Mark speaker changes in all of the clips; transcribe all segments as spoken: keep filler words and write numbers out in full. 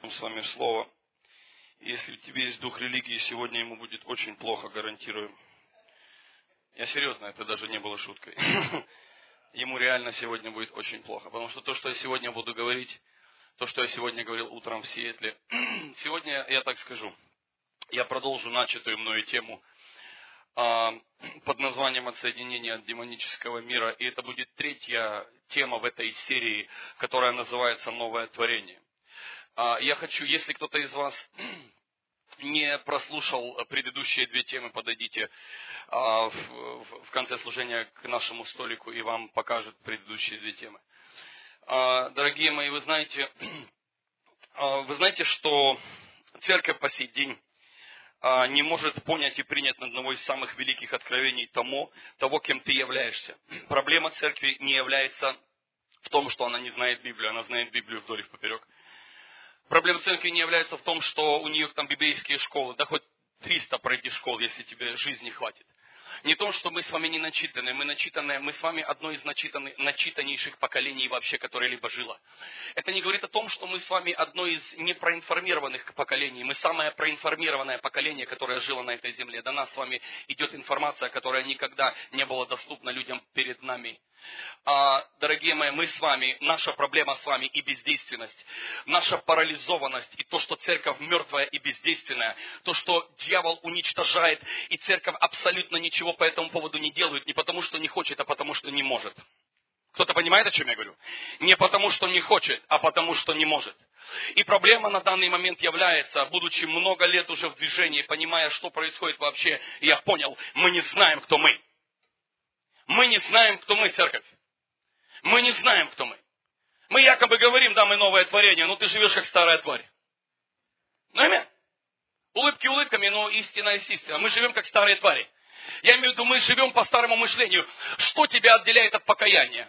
Speaker 1: с вами слово. Если у тебя есть дух религии, сегодня ему будет очень плохо, гарантирую. Я серьезно, это даже не было шуткой. Ему реально сегодня будет очень плохо. Потому что то, что я сегодня буду говорить, то, что я сегодня говорил утром в Сиэтле, сегодня я так скажу, я продолжу начатую мною тему под названием «Отсоединение от демонического мира». И это будет третья тема в этой серии, которая называется «Новое творение». Я хочу, если кто-то из вас не прослушал предыдущие две темы, подойдите в конце служения к нашему столику, и вам покажут предыдущие две темы. Дорогие мои, вы знаете, вы знаете, что церковь по сей день не может понять и принять одного из самых великих откровений того, того, кем ты являешься. Проблема церкви не является в том, что она не знает Библию, она знает Библию вдоль и поперек. Проблема церкви не является в том, что у нее там библейские школы, да хоть триста пройди школ, если тебе жизни хватит. Не то, что мы с вами не начитаны, мы начитаны, мы с вами одно из начитанных, начитаннейших поколений вообще, которое либо жило. Это не говорит о том, что мы с вами одно из непроинформированных поколений. Мы самое проинформированное поколение, которое жило на этой земле. До нас с вами идет информация, которая никогда не была доступна людям перед нами. А, дорогие мои, мы с вами, наша проблема с вами и бездейственность, наша парализованность, и то, что церковь мертвая и бездейственная, то, что дьявол уничтожает, и церковь абсолютно ничего по этому поводу не делает, не потому, что не хочет, а потому, что не может. Кто-то понимает, о чем я говорю? Не потому, что не хочет, а потому, что не может. И проблема на данный момент является, будучи много лет уже в движении, понимая, что происходит вообще, я понял, мы не знаем, кто мы. Мы не знаем, кто мы, церковь. Мы не знаем, кто мы. Мы якобы говорим, да, мы новое творение, но ты живешь как старая тварь. Ну, аминь. Улыбки улыбками, но истина есть истина. Мы живем как старые твари. Я имею в виду, мы живем по старому мышлению. Что тебя отделяет от покаяния?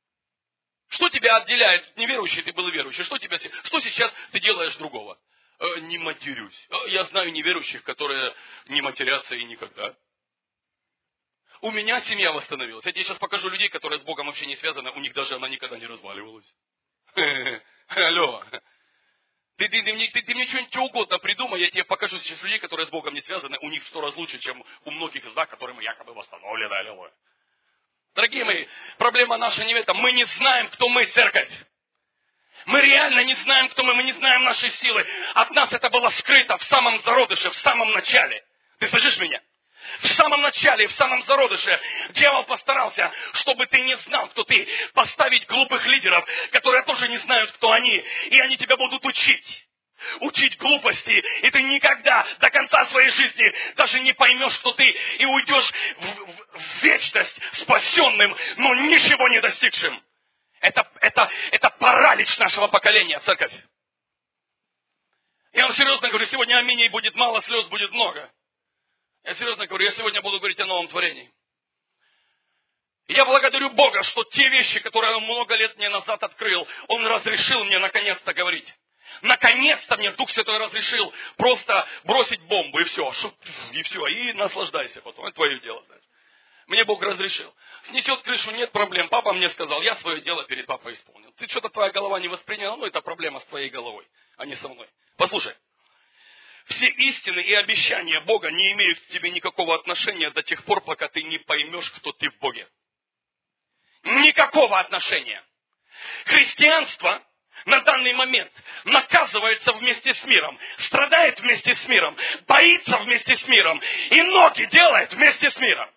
Speaker 1: Что тебя отделяет? Неверующий ты был верующий. Что, тебя, что сейчас ты делаешь другого? Э, не матерюсь. Я знаю неверующих, которые не матерятся и никогда. У меня семья восстановилась. Я тебе сейчас покажу людей, которые с Богом вообще не связаны, у них даже она никогда не разваливалась. Алло. Ты, ты, ты, мне, ты, ты мне что-нибудь что угодно придумай, я тебе покажу сейчас людей, которые с Богом не связаны, у них в сто раз лучше, чем у многих из нас, которые мы якобы восстановлены. Аллилуйя. Дорогие мои, проблема наша не в этом. Мы не знаем, кто мы, церковь. Мы реально не знаем, кто мы, мы не знаем нашей силы. От нас это было скрыто в самом зародыше, в самом начале. Ты слышишь меня? В самом начале, в самом зародыше дьявол постарался, чтобы ты не знал, кто ты, поставить глупых лидеров, которые тоже не знают, кто они, и они тебя будут учить. Учить глупости, и ты никогда до конца своей жизни даже не поймешь, кто ты, и уйдешь в, в, в вечность спасенным, но ничего не достигшим. Это, это, это паралич нашего поколения, церковь. Я вам серьезно говорю, сегодня аминей будет мало, слез будет много. Я серьезно говорю, я сегодня буду говорить о новом творении. И я благодарю Бога, что те вещи, которые Он много лет мне назад открыл, Он разрешил мне наконец-то говорить. Наконец-то мне Дух Святой разрешил просто бросить бомбу, и все, и все, и наслаждайся потом, это твое дело, знаешь. Мне Бог разрешил. Снесет крышу, нет проблем. Папа мне сказал, я свое дело перед папой исполнил. Ты что-то твоя голова не восприняла, ну это проблема с твоей головой, а не со мной. Послушай. Все истины и обещания Бога не имеют к тебе никакого отношения до тех пор, пока ты не поймешь, кто ты в Боге. Никакого отношения. Христианство на данный момент наказывается вместе с миром, страдает вместе с миром, боится вместе с миром и ноги делает вместе с миром.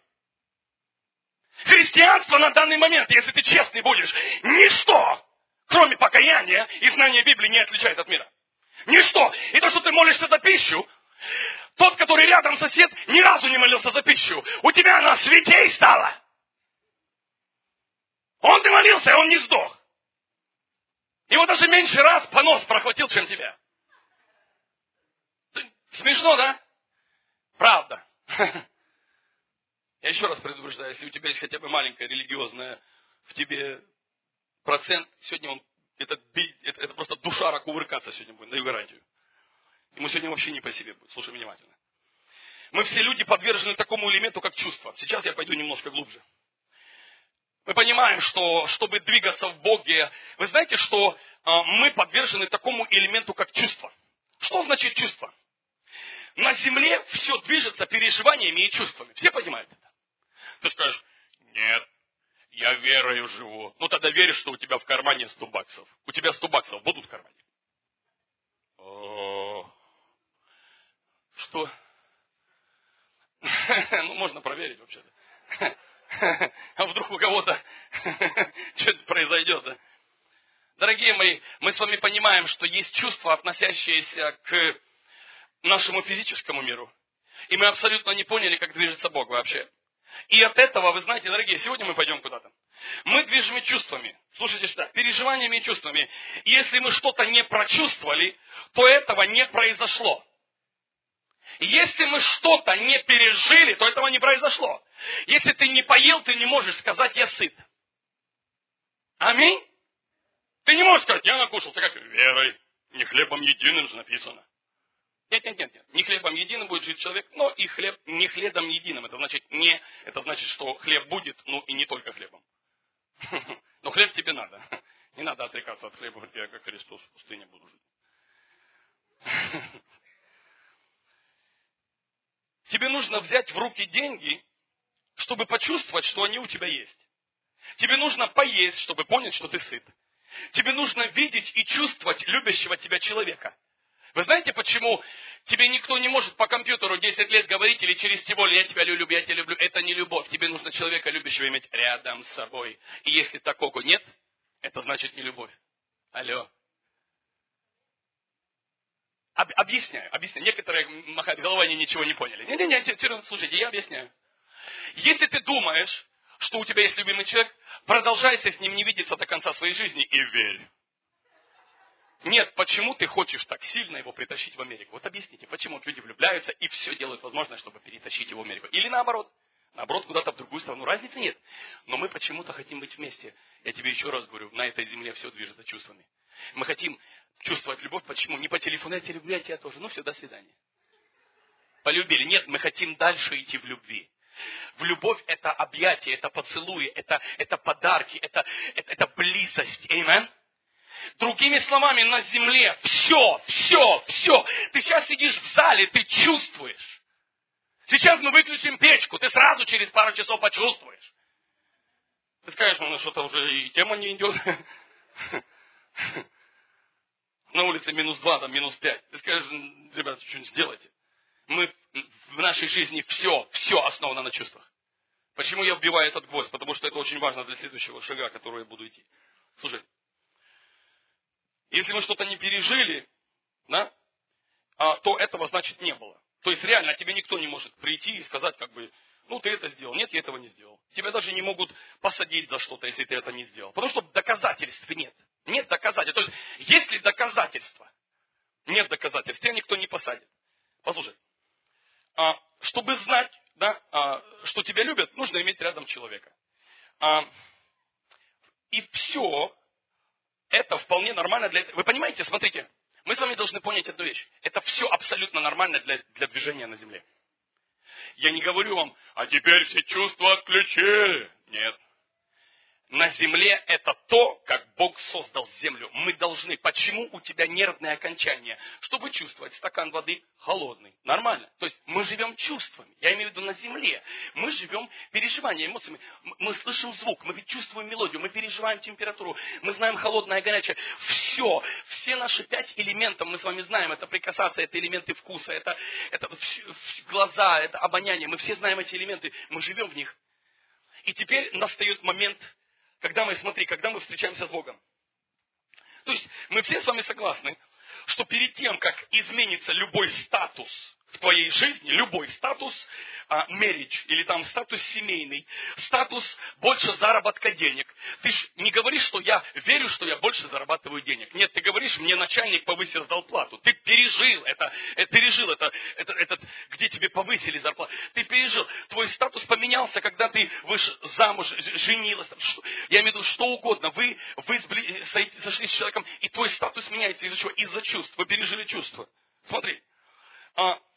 Speaker 1: Христианство на данный момент, если ты честный будешь, ничто, кроме покаяния и знания Библии, не отличает от мира. Ничто. И то, что ты молишься за пищу, тот, который рядом сосед, ни разу не молился за пищу. У тебя она святей стала. Он ты молился, и он не сдох. Его даже меньше раз понос прохватил, чем тебя. Смешно, да? Правда. Я еще раз предупреждаю, если у тебя есть хотя бы маленькая религиозная в тебе процент, сегодня он Это, это, это просто душа кувыркаться сегодня будет, даю гарантию. Ему сегодня вообще не по себе будет. Слушай внимательно. Мы все люди подвержены такому элементу, как чувство. Сейчас я пойду немножко глубже. Мы понимаем, что чтобы двигаться в Боге, вы знаете, что а, мы подвержены такому элементу, как чувство. Что значит чувство? На земле все движется переживаниями и чувствами. Все понимают это? Ты скажешь, нет, я верою живу. Ну тогда веришь, что у тебя в кармане сто баксов. У тебя сто баксов будут в кармане? О, что? Ну, можно проверить вообще-то. А вдруг у кого-то что-то произойдет, да? Дорогие мои, мы с вами понимаем, что есть чувства, относящиеся к нашему физическому миру. И мы абсолютно не поняли, как движется Бог вообще. И от этого, вы знаете, дорогие, сегодня мы пойдем куда-то. Мы движимы чувствами. Слушайте сюда, переживаниями и чувствами. И если мы что-то не прочувствовали, то этого не произошло. Если мы что-то не пережили, то этого не произошло. Если ты не поел, ты не можешь сказать, я сыт. Аминь. Ты не можешь сказать, я накушался, как верой. Не хлебом единым же написано. Нет, нет, нет, нет. Не хлебом единым будет жить человек, но и хлеб не хлебом единым. Это значит не, это значит, что хлеб будет, ну и не только хлебом. Но хлеб тебе надо. Не надо отрекаться от хлеба, я как Христос в пустыне буду жить. Тебе нужно взять в руки деньги, чтобы почувствовать, что они у тебя есть. Тебе нужно поесть, чтобы понять, что ты сыт. Тебе нужно видеть и чувствовать любящего тебя человека. Вы знаете, почему тебе никто не может по компьютеру десять лет говорить или через тиболь, я тебя люблю, я тебя люблю. Это не любовь. Тебе нужно человека любящего иметь рядом с собой. И если такого нет, это значит не любовь. Алло. Об, объясняю, объясняю. Некоторые махают головой, они ничего не поняли. Не-не-не, слушайте, я объясняю. Если ты думаешь, что у тебя есть любимый человек, продолжайся с ним не видеться до конца своей жизни и верь. Нет, почему ты хочешь так сильно его притащить в Америку? Вот объясните, почему люди влюбляются и все делают возможное, чтобы перетащить его в Америку. Или наоборот. Наоборот, куда-то в другую страну. Разницы нет. Но мы почему-то хотим быть вместе. Я тебе еще раз говорю, на этой земле все движется чувствами. Мы хотим чувствовать любовь. Почему? Не по телефону, я тебя люблю, я тебя тоже. Ну все, до свидания. Полюбили. Нет, мы хотим дальше идти в любви. В любовь это объятие, это поцелуи, это, это подарки, это, это, это близость. Аминь. Другими словами, на земле все, все, все. Ты сейчас сидишь в зале, ты чувствуешь. Сейчас мы выключим печку, ты сразу через пару часов почувствуешь. Ты скажешь, ну что-то уже и тема не идет. На улице минус два, там минус пять. Ты скажешь, ребята, что-нибудь сделайте. Мы в нашей жизни все, все основано на чувствах. Почему я вбиваю этот гвоздь? Потому что это очень важно для следующего шага, который я буду идти. Слушай, если мы что-то не пережили, да, то этого значит не было. То есть реально тебе никто не может прийти и сказать, как бы, ну ты это сделал, нет, я этого не сделал. Тебя даже не могут посадить за что-то, если ты это не сделал. Потому что доказательств нет. Нет доказательств. То есть, если доказательства, нет доказательств, тебя никто не посадит. Послушай, чтобы знать, да, что тебя любят, нужно иметь рядом человека. И все это вполне нормально для этого. Вы понимаете, смотрите, мы с вами должны понять одну вещь. Это все абсолютно нормально для, для движения на земле. Я не говорю вам, а теперь все чувства отключи. Нет. На земле это то, как Бог создал землю. Мы должны. Почему у тебя нервное окончание? Чтобы чувствовать стакан воды холодный. Нормально. То есть мы живем чувствами. Я имею в виду на земле. Мы живем переживаниями, эмоциями. Мы слышим звук, мы чувствуем мелодию, мы переживаем температуру, мы знаем холодное, горячее. Все. Все наши пять элементов мы с вами знаем. Это прикасаться, это элементы вкуса, это, это глаза, это обоняние. Мы все знаем эти элементы. Мы живем в них. И теперь настает момент, когда мы, смотри, когда мы встречаемся с Богом. То есть мы все с вами согласны, что перед тем, как изменится любой статус в твоей жизни, любой статус, marriage, или там статус семейный, статус больше заработка денег. Ты ж не говоришь, что я верю, что я больше зарабатываю денег. Нет, ты говоришь, мне начальник повысил зарплату. Ты пережил это, это пережил это, это, этот, где тебе повысили зарплату. Ты пережил. Твой статус поменялся, когда ты вышел замуж, женилась. Я имею в виду, что угодно. Вы, вы сошли с человеком, и твой статус меняется из-за чего? Из-за чувств. Вы пережили чувства. Смотри.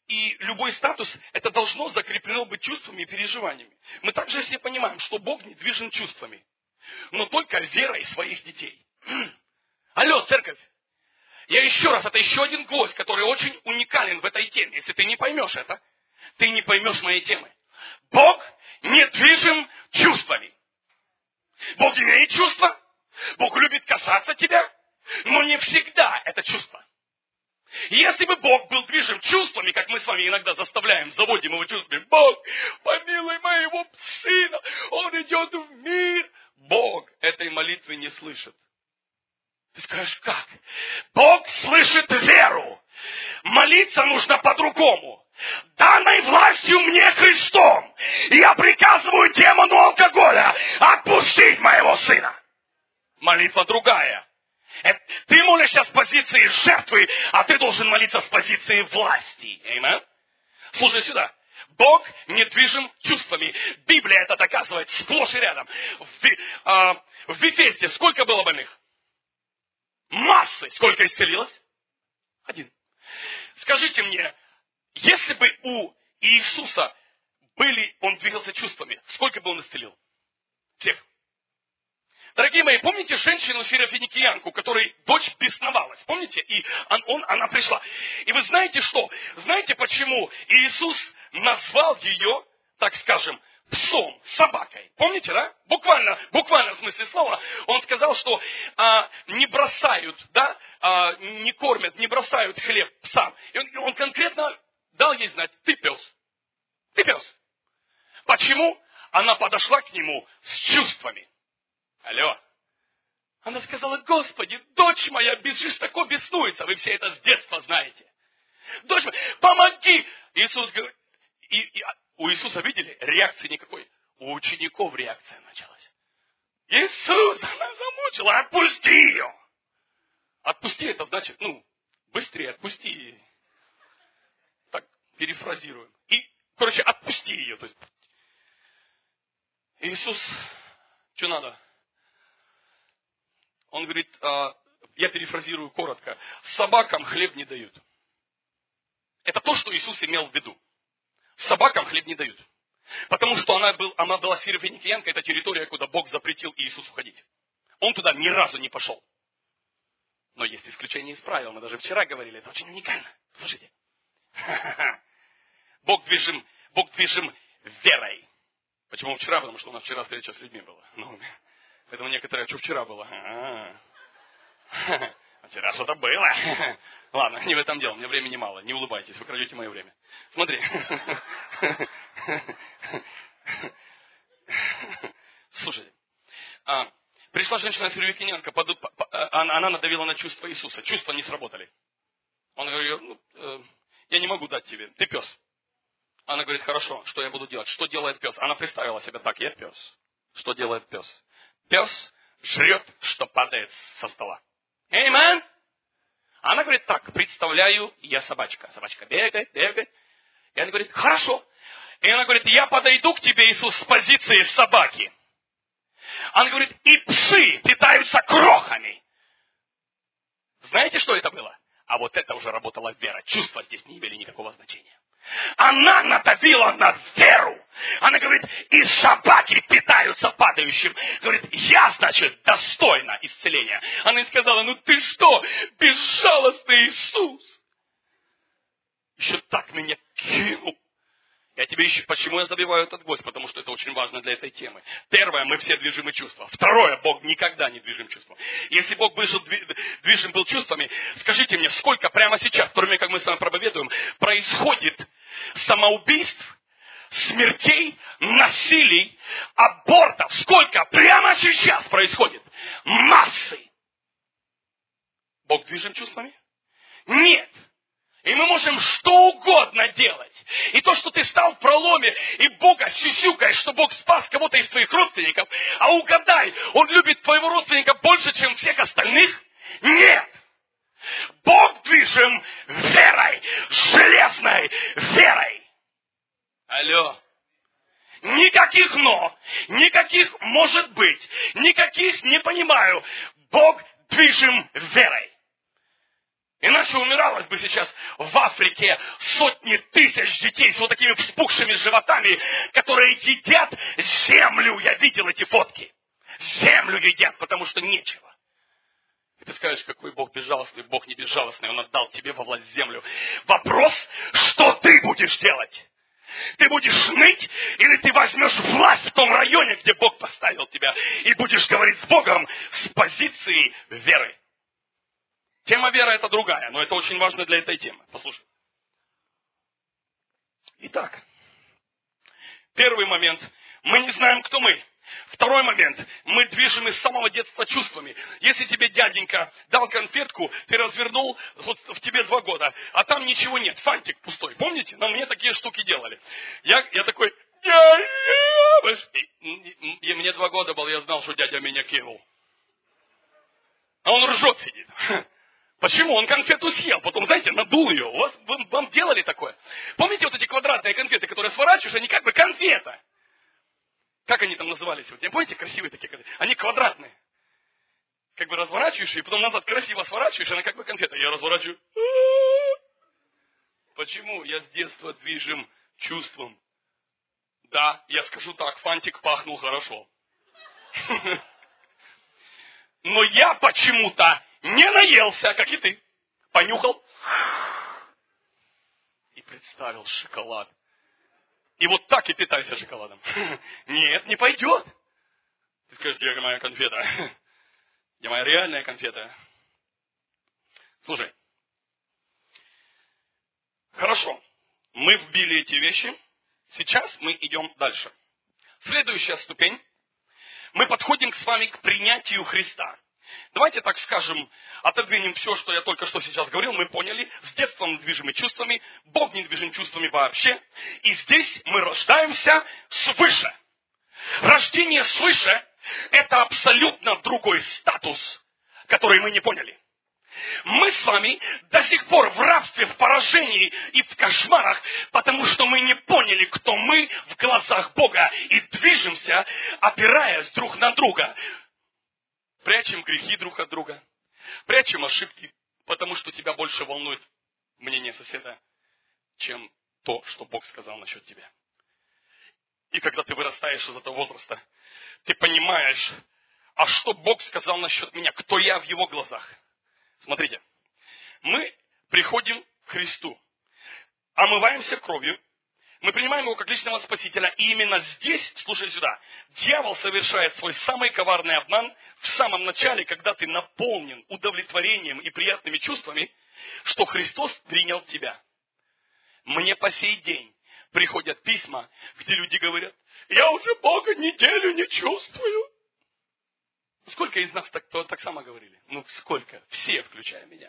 Speaker 1: И любой статус, это должно закреплено быть чувствами и переживаниями. Мы также все понимаем, что Бог не движим чувствами, но только верой своих детей. Алло, церковь! Я еще раз, это еще один гвоздь, который очень уникален в этой теме. Если ты не поймешь это, ты не поймешь моей темы. Бог не движим чувствами. Бог имеет чувства, Бог любит касаться тебя, но не всегда это чувство. Если бы Бог был движим чувствами, как мы с вами иногда заставляем, заводим его чувствами, Бог, помилуй моего сына, он идет в мир. Бог этой молитвы не слышит. Ты скажешь, как? Бог слышит веру. Молиться нужно по-другому. Данной властью мне Христом, я приказываю демону алкоголя отпустить моего сына. Молитва другая. Ты молишься с позиции жертвы, а ты должен молиться с позиции власти. Аминь. Слушай сюда. Бог недвижим чувствами. Библия это доказывает сплошь и рядом. В, а, в Вифесте сколько было больных? Массы. Сколько исцелилось? Один. Скажите мне, если бы у Иисуса были, он двигался чувствами, сколько бы он исцелил? Всех. Дорогие мои, помните женщину сирофиникиянку, которой дочь бесновалась? Помните? И он, он, она пришла. И вы знаете что? Знаете, почему Иисус назвал ее, так скажем, псом, собакой? Помните, да? Буквально, буквально в смысле слова. Он сказал, что а, не бросают, да, а, не кормят, не бросают хлеб псам. И он, он конкретно дал ей знать, ты пес. Ты пес. Почему? Она подошла к нему с чувствами. Алло. Она сказала, Господи, дочь моя жестоко беснуется. Вы все это с детства знаете. Дочь моя, помоги. Иисус говорит, и, и, у Иисуса, видели, реакции никакой. У учеников реакция началась. Иисус, она замучила, отпусти ее. Отпусти, это значит, ну, быстрее отпусти. Так, перефразируем. И, короче, отпусти ее. То есть, Иисус, что надо? Он говорит, я перефразирую коротко, собакам хлеб не дают. Это то, что Иисус имел в виду. Собакам хлеб не дают. Потому что она, был, она была сирофиникиянка, это территория, куда Бог запретил Иисусу ходить. Он туда ни разу не пошел. Но есть исключение из правил. Мы даже вчера говорили, это очень уникально. Слушайте. Бог движим, Бог движим верой. Почему вчера? Потому что у нас вчера встреча с людьми была. Ну, поэтому некоторые, что вчера было? А вчера что-то было. Ладно, не в этом дело, у меня времени мало. Не улыбайтесь, вы крадете мое время. Смотри. Слушайте. А, пришла женщина-сирофиникиянка, она надавила на чувства Иисуса. Чувства не сработали. Он говорит, ну, э, я не могу дать тебе, ты пес. Она говорит, хорошо, что я буду делать? Что делает пес? Она представила себя так, я пес. Что делает пес? Пес жрет, что падает со стола. Аминь. Она говорит, так, представляю, я собачка. Собачка бегает, бегает. И она говорит, хорошо. И она говорит, я подойду к тебе, Иисус, с позиции собаки. Она говорит, и псы питаются крохами. Знаете, что это было? А вот это уже работала вера. Чувства здесь не имели никакого значения. Она надавила на веру. Она говорит, и собаки питаются падающим. Говорит, я, значит, достойна исцеления. Она ей сказала, ну ты что, безжалостный Иисус. Еще так меня кинул. Я тебе ищу, почему я забиваю этот гвоздь? Потому что это очень важно для этой темы. Первое, мы все движимы чувством. Второе, Бог никогда не движим чувством. Если Бог движим был чувствами, скажите мне, сколько прямо сейчас, в то время, как мы с вами проповедуем, происходит самоубийств, смертей, насилий, абортов. Сколько прямо сейчас происходит? Массы. Бог движим чувствами? Нет. И мы можем что угодно делать. И то, что ты стал в проломе, и Бога сюсюкаешь, что Бог спас кого-то из твоих родственников, а угадай, Он любит твоего родственника больше, чем всех остальных? Нет. Бог движим верой, железной верой. Алло. Никаких «но», никаких «может быть», никаких «не понимаю». Бог движим верой. Иначе умиралось бы сейчас в Африке сотни тысяч детей с вот такими вспухшими животами, которые едят землю. Я видел эти фотки. Землю едят, потому что нечего. И ты скажешь, какой Бог безжалостный, Бог не безжалостный, Он отдал тебе во власть землю. Вопрос, что ты будешь делать? Ты будешь ныть, или ты возьмешь власть в том районе, где Бог поставил тебя, и будешь говорить с Богом с позиции веры. Тема веры это другая, но это очень важно для этой темы. Послушай. Итак, первый момент. Мы не знаем, кто мы. Второй момент. Мы движимы с самого детства чувствами. Если тебе дяденька дал конфетку, ты развернул, вот в тебе два года, а там ничего нет, фантик пустой. Помните? На мне такие штуки делали. Я, я такой, и, и мне два года было, я знал, что дядя меня кинул. А он ржет сидит. Почему? Он конфету съел, потом, знаете, надул ее. У вас, вам, вам делали такое? Помните вот эти квадратные конфеты, которые сворачиваешь, они как бы конфета. Как они там назывались? Вот, помните, красивые такие конфеты? Они квадратные. Как бы разворачиваешь, и потом назад красиво сворачиваешь, она как бы конфета. Я разворачиваю. Почему? Я с детства движим чувством. Да, я скажу так, фантик пахнул хорошо. Но я почему-то не наелся, как и ты. Понюхал. И представил шоколад. И вот так и питайся шоколадом. Нет, не пойдет. Ты скажешь, где моя конфета? Где моя реальная конфета? Слушай. Хорошо. Мы вбили эти вещи. Сейчас мы идем дальше. Следующая ступень. Мы подходим с вами к принятию Христа. Давайте так скажем, отодвинем все, что я только что сейчас говорил, мы поняли. С детства мы движимы чувствами, Бог не движим чувствами вообще. И здесь мы рождаемся свыше. Рождение свыше – это абсолютно другой статус, который мы не поняли. Мы с вами до сих пор в рабстве, в поражении и в кошмарах, потому что мы не поняли, кто мы в глазах Бога, и движемся, опираясь друг на друга. Прячем грехи друг от друга, прячем ошибки, потому что тебя больше волнует мнение соседа, чем то, что Бог сказал насчет тебя. И когда ты вырастаешь из этого возраста, ты понимаешь, а что Бог сказал насчет меня, кто я в Его глазах. Смотрите, мы приходим к Христу, омываемся кровью, мы принимаем Его как личного Спасителя, и именно здесь, слушай сюда, дьявол совершает свой самый коварный обман в самом начале, когда ты наполнен удовлетворением и приятными чувствами, что Христос принял тебя. Мне по сей день приходят письма, где люди говорят, я уже Бога неделю не чувствую. Сколько из нас так, так само говорили? Ну, сколько? Все, включая меня.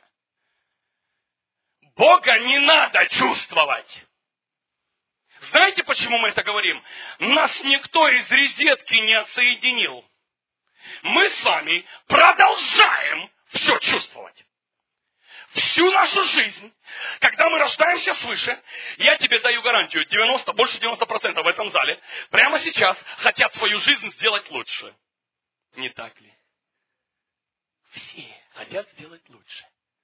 Speaker 1: Бога не надо чувствовать. Знаете, почему мы это говорим? Нас никто из розетки не отсоединил. Мы с вами продолжаем все чувствовать. Всю нашу жизнь, когда мы рождаемся свыше, я тебе даю гарантию, девяносто, больше девяноста процентов в этом зале, прямо сейчас хотят свою жизнь сделать лучше. Не так ли? Все хотят сделать лучше.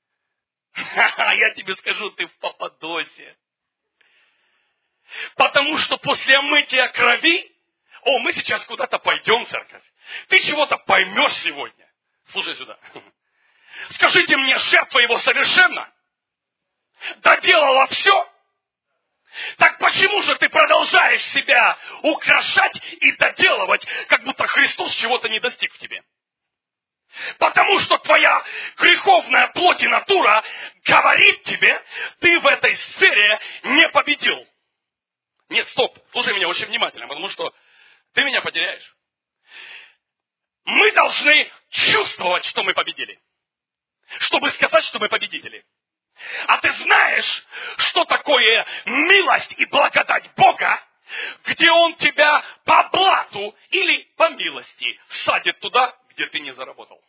Speaker 1: Я тебе скажу, ты в попадосе. Потому что после омытия крови, о, мы сейчас куда-то пойдем в церковь. Ты чего-то поймешь сегодня. Слушай сюда. Скажите мне, жертва его совершенно доделала все? Так почему же ты продолжаешь себя украшать и доделывать, как будто Христос чего-то не достиг в тебе? Потому что твоя греховная плоть и натура говорит тебе, ты в этой сфере не победил. Нет, стоп, слушай меня очень внимательно, потому что ты меня потеряешь. Мы должны чувствовать, что мы победили. Чтобы сказать, что мы победители. А ты знаешь, что такое милость и благодать Бога, где Он тебя по блату или по милости садит туда, где ты не заработал.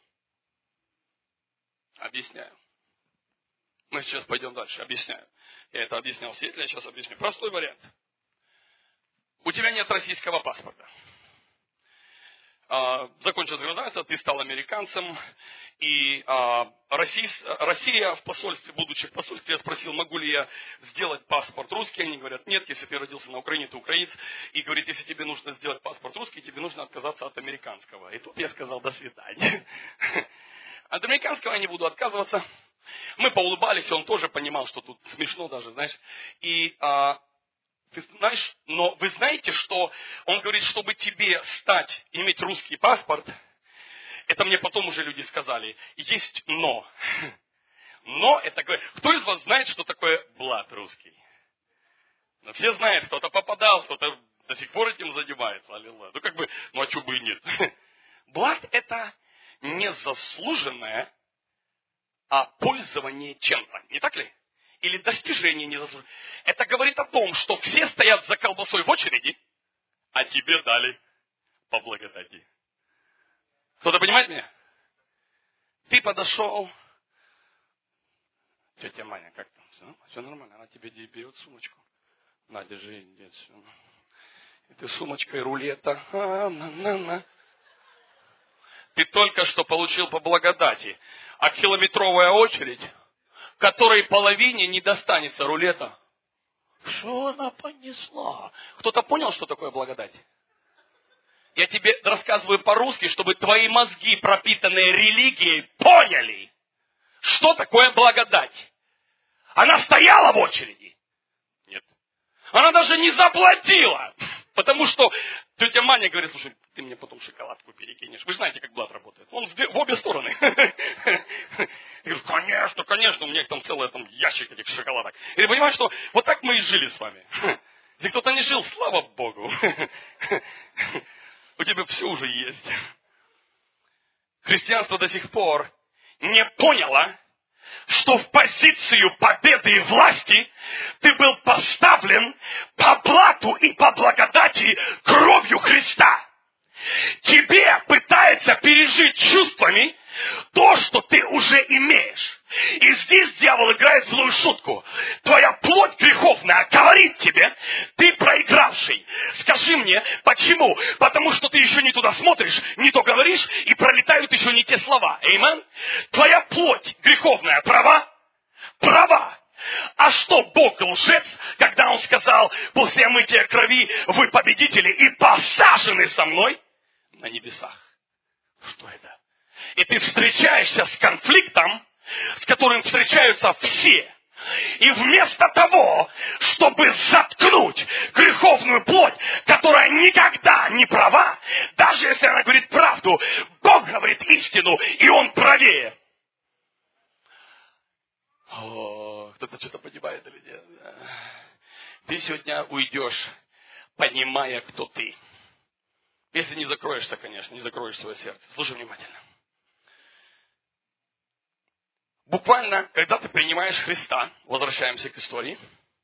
Speaker 1: Объясняю. Мы сейчас пойдем дальше. Объясняю. Я это объяснял Светле, я сейчас объясню. Простой вариант. У тебя нет российского паспорта. а, закончилось гражданство, ты стал американцем, и а, Россия, Россия в посольстве, будучи в посольстве, я спросил, могу ли я сделать паспорт русский, они говорят, нет, если ты родился на Украине, ты украинец, и говорит, если тебе нужно сделать паспорт русский, тебе нужно отказаться от американского. И тут я сказал, до свидания. От американского я не буду отказываться. Мы поулыбались, он тоже понимал, что тут смешно даже, знаешь, и... А, Ты знаешь, но вы знаете, что он говорит, чтобы тебе стать, иметь русский паспорт, это мне потом уже люди сказали, есть но. Но это, кто из вас знает, что такое блат русский? Ну, все знают, кто-то попадал, кто-то до сих пор этим занимается. Аллилуйя. Ну, как бы, ну, а что бы и нет. Блат это незаслуженное а пользование чем-то, не так ли? Или достижение незаслуженное. Это говорит о том, что все стоят за колбасой в очереди, а тебе дали по благодати. Кто-то понимает меня? Ты подошел, тетя Маня, как там? Все, все нормально, она тебе берет сумочку. На, держи, деть. И ты сумочкой рулета. А, на, на, на. Ты только что получил по благодати, а километровая очередь, которой половине не достанется рулета. Что она понесла? Кто-то понял, что такое благодать? Я тебе рассказываю по-русски, чтобы твои мозги, пропитанные религией, поняли, что такое благодать. Она стояла в очереди? Нет. Она даже не заплатила. Потому что тетя Маня говорит, слушай, ты мне потом шоколадку перекинешь. Вы же знаете, как блат работает. Он в обе стороны. Я говорю, конечно, конечно, у меня там целый там, ящик этих шоколадок. И ты понимаешь, что вот так мы и жили с вами. Если кто-то не жил, слава Богу. У тебя все уже есть. Христианство до сих пор не поняло, что в позицию победы и власти ты был поставлен по блату и по благодати кровью Христа. Тебе пытается пережить чувствами то, что ты уже имеешь. И здесь дьявол играет злую шутку. Твоя плоть греховная говорит тебе, ты проигравший. Скажи мне, почему? Потому что ты еще не туда смотришь, не то говоришь, и пролетают еще не те слова. Аминь? Твоя плоть греховная права? Права. А что Бог лжец, когда Он сказал, после омытия крови вы победители и посажены со мной на небесах? Что это? И ты встречаешься с конфликтом, с которым встречаются все. И вместо того, чтобы заткнуть греховную плоть, которая никогда не права, даже если она говорит правду, Бог говорит истину, и Он правее. О, кто-то что-то понимает или нет? Ты сегодня уйдешь, понимая, кто ты. Если не закроешься, конечно, не закроешь свое сердце. Слушай внимательно. Буквально, когда ты принимаешь Христа, возвращаемся к истории,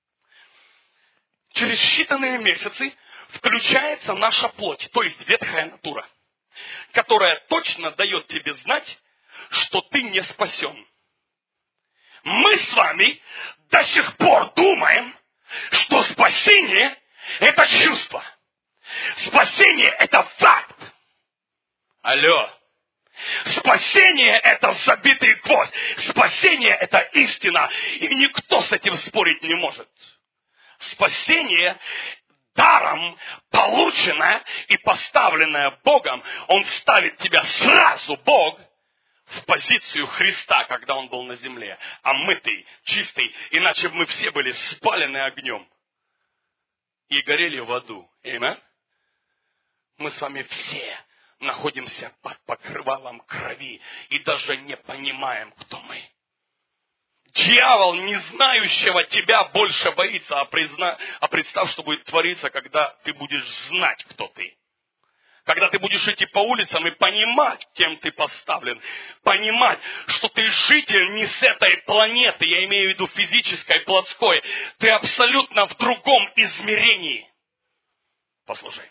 Speaker 1: через считанные месяцы включается наша плоть, то есть ветхая натура, которая точно дает тебе знать, что ты не спасен. Мы с вами до сих пор думаем, что спасение – это чувство. Спасение – это факт. Алло. Спасение – это забитый гвоздь. Спасение – это истина. И никто с этим спорить не может. Спасение даром полученное и поставленное Богом. Он ставит тебя сразу, Бог, в позицию Христа, когда Он был на земле. Омытый, чистый. Иначе бы мы все были спалены огнем. И горели в аду. Аминь. Мы с вами все находимся под покрывалом крови и даже не понимаем, кто мы. Дьявол, не знающего тебя, больше боится, а, призна... а представь, что будет твориться, когда ты будешь знать, кто ты. Когда ты будешь идти по улицам и понимать, кем ты поставлен. Понимать, что ты житель не с этой планеты, я имею в виду физической, плотской. Ты абсолютно в другом измерении. Послушай.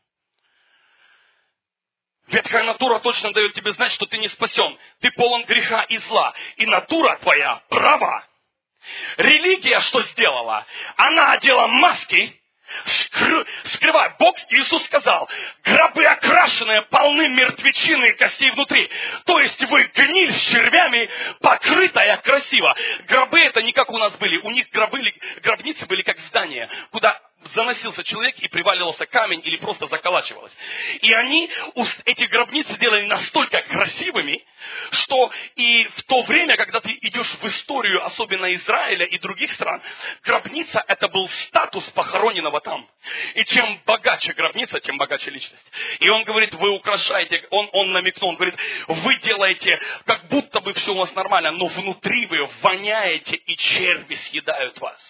Speaker 1: Ветхая натура точно дает тебе знать, что ты не спасен. Ты полон греха и зла. И натура твоя права. Религия что сделала? Она одела маски, Скры... Скрывай. Бог, Иисус сказал, гробы окрашенные, полны мертвечины и костей внутри. То есть вы гниль с червями, покрытая красиво. Гробы это не как у нас были. У них гробы, гробницы были как здания, куда заносился человек и приваливался камень или просто заколачивалось. И они, эти гробницы делали настолько красивыми, что и в то время, когда ты идешь в историю, особенно Израиля и других стран, гробница это был статус похороненного там. И чем богаче гробница, тем богаче личность. И он говорит, вы украшаете, он, он намекнул, он говорит, вы делаете, как будто бы все у вас нормально, но внутри вы воняете, и черви съедают вас.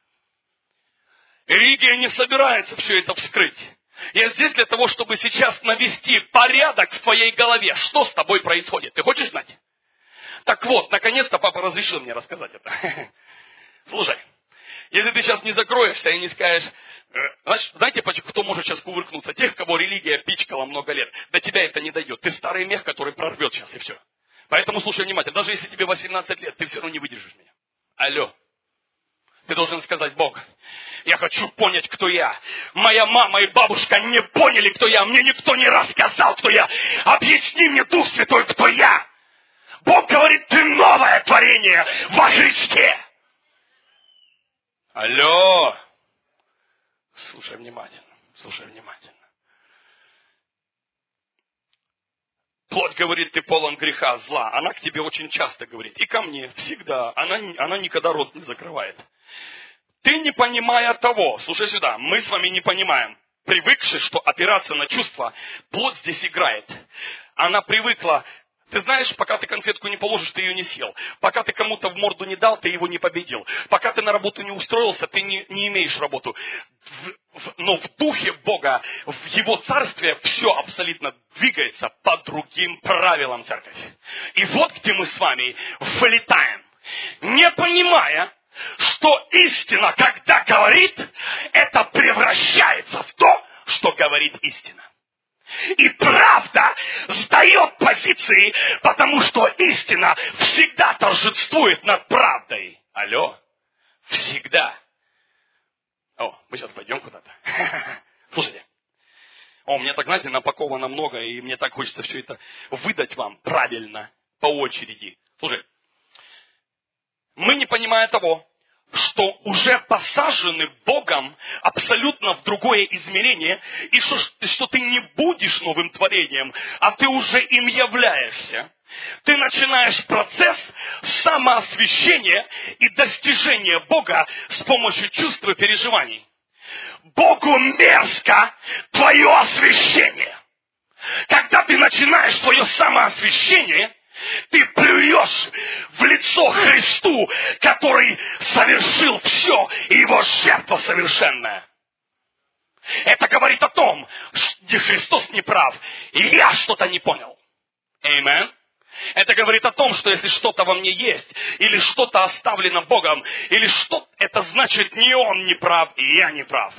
Speaker 1: Религия не собирается все это вскрыть. Я здесь для того, чтобы сейчас навести порядок в твоей голове. Что с тобой происходит? Ты хочешь знать? Так вот, наконец-то папа разрешил мне рассказать это. Слушай, если ты сейчас не закроешься и не скажешь, знаешь, знаете, кто может сейчас кувыркнуться? Тех, кого религия пичкала много лет. До тебя это не дойдет. Ты старый мех, который прорвет сейчас, и все. Поэтому слушай внимательно. Даже если тебе восемнадцать лет, ты все равно не выдержишь меня. Алло. Ты должен сказать, Бог, я хочу понять, кто я. Моя мама и бабушка не поняли, кто я. Мне никто не рассказал, кто я. Объясни мне, Дух Святой, кто я. Бог говорит, ты новое творение во Христе. Алло. Слушай внимательно. Слушай внимательно. Плоть говорит, ты полон греха, зла. Она к тебе очень часто говорит. И ко мне всегда. Она, она никогда рот не закрывает. Ты не понимая того, слушай сюда, мы с вами не понимаем, привыкши, что опираться на чувства, плоть здесь играет. Она привыкла, ты знаешь, пока ты конфетку не положишь, ты ее не съел. Пока ты кому-то в морду не дал, ты его не победил. Пока ты на работу не устроился, ты не, не имеешь работу. В, в, но в духе Бога, в Его царстве все абсолютно двигается по другим правилам, церковь. И вот где мы с вами вылетаем, не понимая, что истина, когда говорит, это превращается в то, что говорит истина. И правда сдает позиции, потому что истина всегда торжествует над правдой. Алло, всегда. О, мы сейчас пойдем куда-то. Слушайте. О, мне так, знаете, напаковано много, и мне так хочется все это выдать вам правильно, по очереди. Слушай. Мы, не понимая того, что уже посажены Богом абсолютно в другое измерение, и что, что ты не будешь новым творением, а ты уже им являешься. Ты начинаешь процесс самоосвящения и достижения Бога с помощью чувств и переживаний. Богу мерзко твое освящение. Когда ты начинаешь свое самоосвящение, ты плюешь в лицо Христу, который совершил все, и его жертва совершенная. Это говорит о том, что Христос не прав, и я что-то не понял. Аминь. Это говорит о том, что если что-то во мне есть, или что-то оставлено Богом, или что, это значит не Он не прав, и я не прав.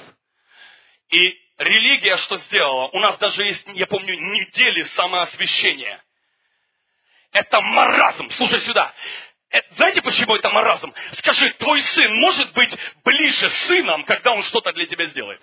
Speaker 1: И религия что сделала? У нас даже есть, я помню, недели самоосвящения. Это маразм. Слушай сюда. Это, знаете, почему это маразм? Скажи, твой сын может быть ближе сыном, когда он что-то для тебя сделает?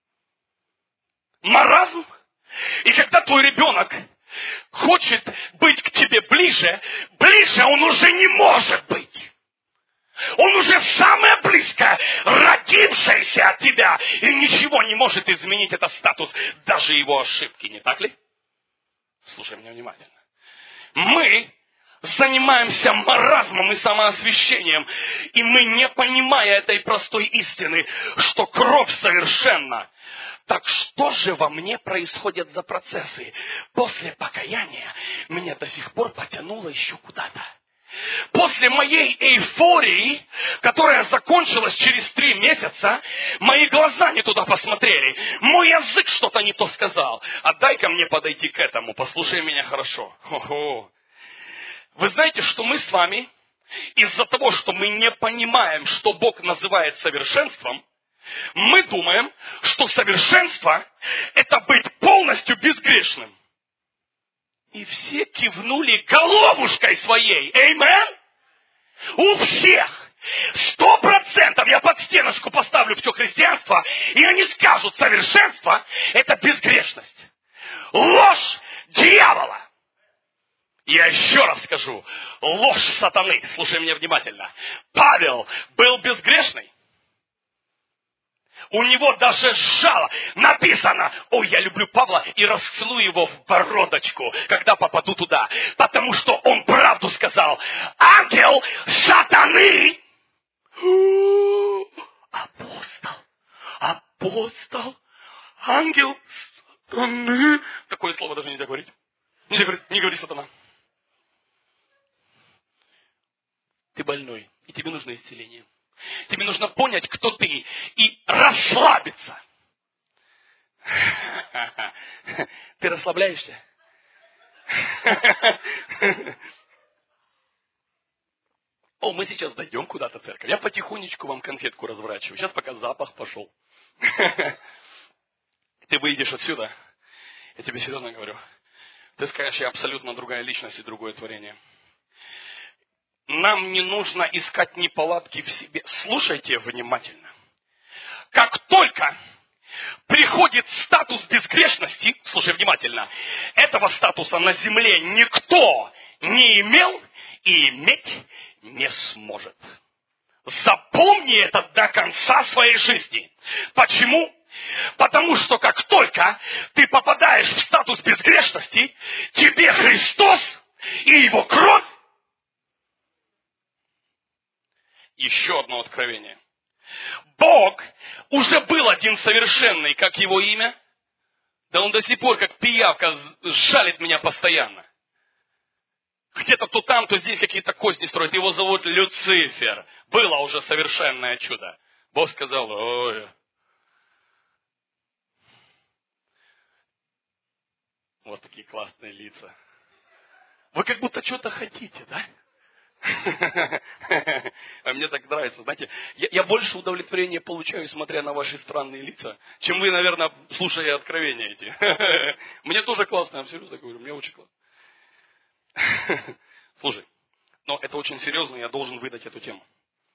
Speaker 1: Маразм? И когда твой ребенок хочет быть к тебе ближе, ближе он уже не может быть. Он уже самое близкое, родившееся от тебя, и ничего не может изменить этот статус, даже его ошибки, не так ли? Слушай меня внимательно. Мы занимаемся маразмом и самоосвящением, и мы, не понимая этой простой истины, что кровь совершенна. Так что же во мне происходят за процессы? После покаяния меня до сих пор потянуло еще куда-то. После моей эйфории, которая закончилась через три месяца, мои глаза не туда посмотрели, мой язык что-то не то сказал. А дай-ка мне подойти к этому, послушай меня хорошо. Хо-хо. Вы знаете, что мы с вами, из-за того, что мы не понимаем, что Бог называет совершенством, мы думаем, что совершенство – это быть полностью безгрешным. И все кивнули головушкой своей. Аминь. У всех. Сто процентов я под стеночку поставлю все христианство.
Speaker 2: И они скажут, совершенство – это безгрешность. Ложь дьявола. Я еще раз скажу, ложь сатаны. Слушай меня внимательно. Павел был безгрешный. У него даже жало написано, ой, я люблю Павла и расцелую его в бородочку, когда попаду туда. Потому что он правду сказал. Ангел сатаны. Апостол. Апостол. Ангел сатаны. Такое слово даже нельзя говорить. Нельзя говорить, не говори сатана. Ты больной, и тебе нужно исцеление. Тебе нужно понять, кто ты, и расслабиться. Ты расслабляешься? О, мы сейчас дойдем куда-то, церковь. Я потихонечку вам конфетку разворачиваю. Сейчас пока запах пошел. Ты выйдешь отсюда, я тебе серьезно говорю. Ты скажешь, я абсолютно другая личность и другое творение. Нам не нужно искать неполадки в себе. Слушайте внимательно. Как только приходит статус безгрешности, слушай внимательно, этого статуса на земле никто не имел и иметь не сможет. Запомни это до конца своей жизни. Почему? Потому что как только ты попадаешь в статус безгрешности, тебе Христос и Его кровь. Еще одно откровение. Бог уже был один совершенный, как Его имя. Да Он до сих пор, как пиявка, жалит меня постоянно. Где-то то там, то здесь какие-то козни строит. Его зовут Люцифер. Было уже совершенное чудо. Бог сказал, ой. Вот такие классные лица. Вы как будто что-то хотите, да? А мне так нравится, знаете, я, я больше удовлетворения получаю, смотря на ваши странные лица, чем вы, наверное, слушая откровения эти. Мне тоже классно, я серьезно говорю, мне очень классно. Слушай, но это очень серьезно, я должен выдать эту тему.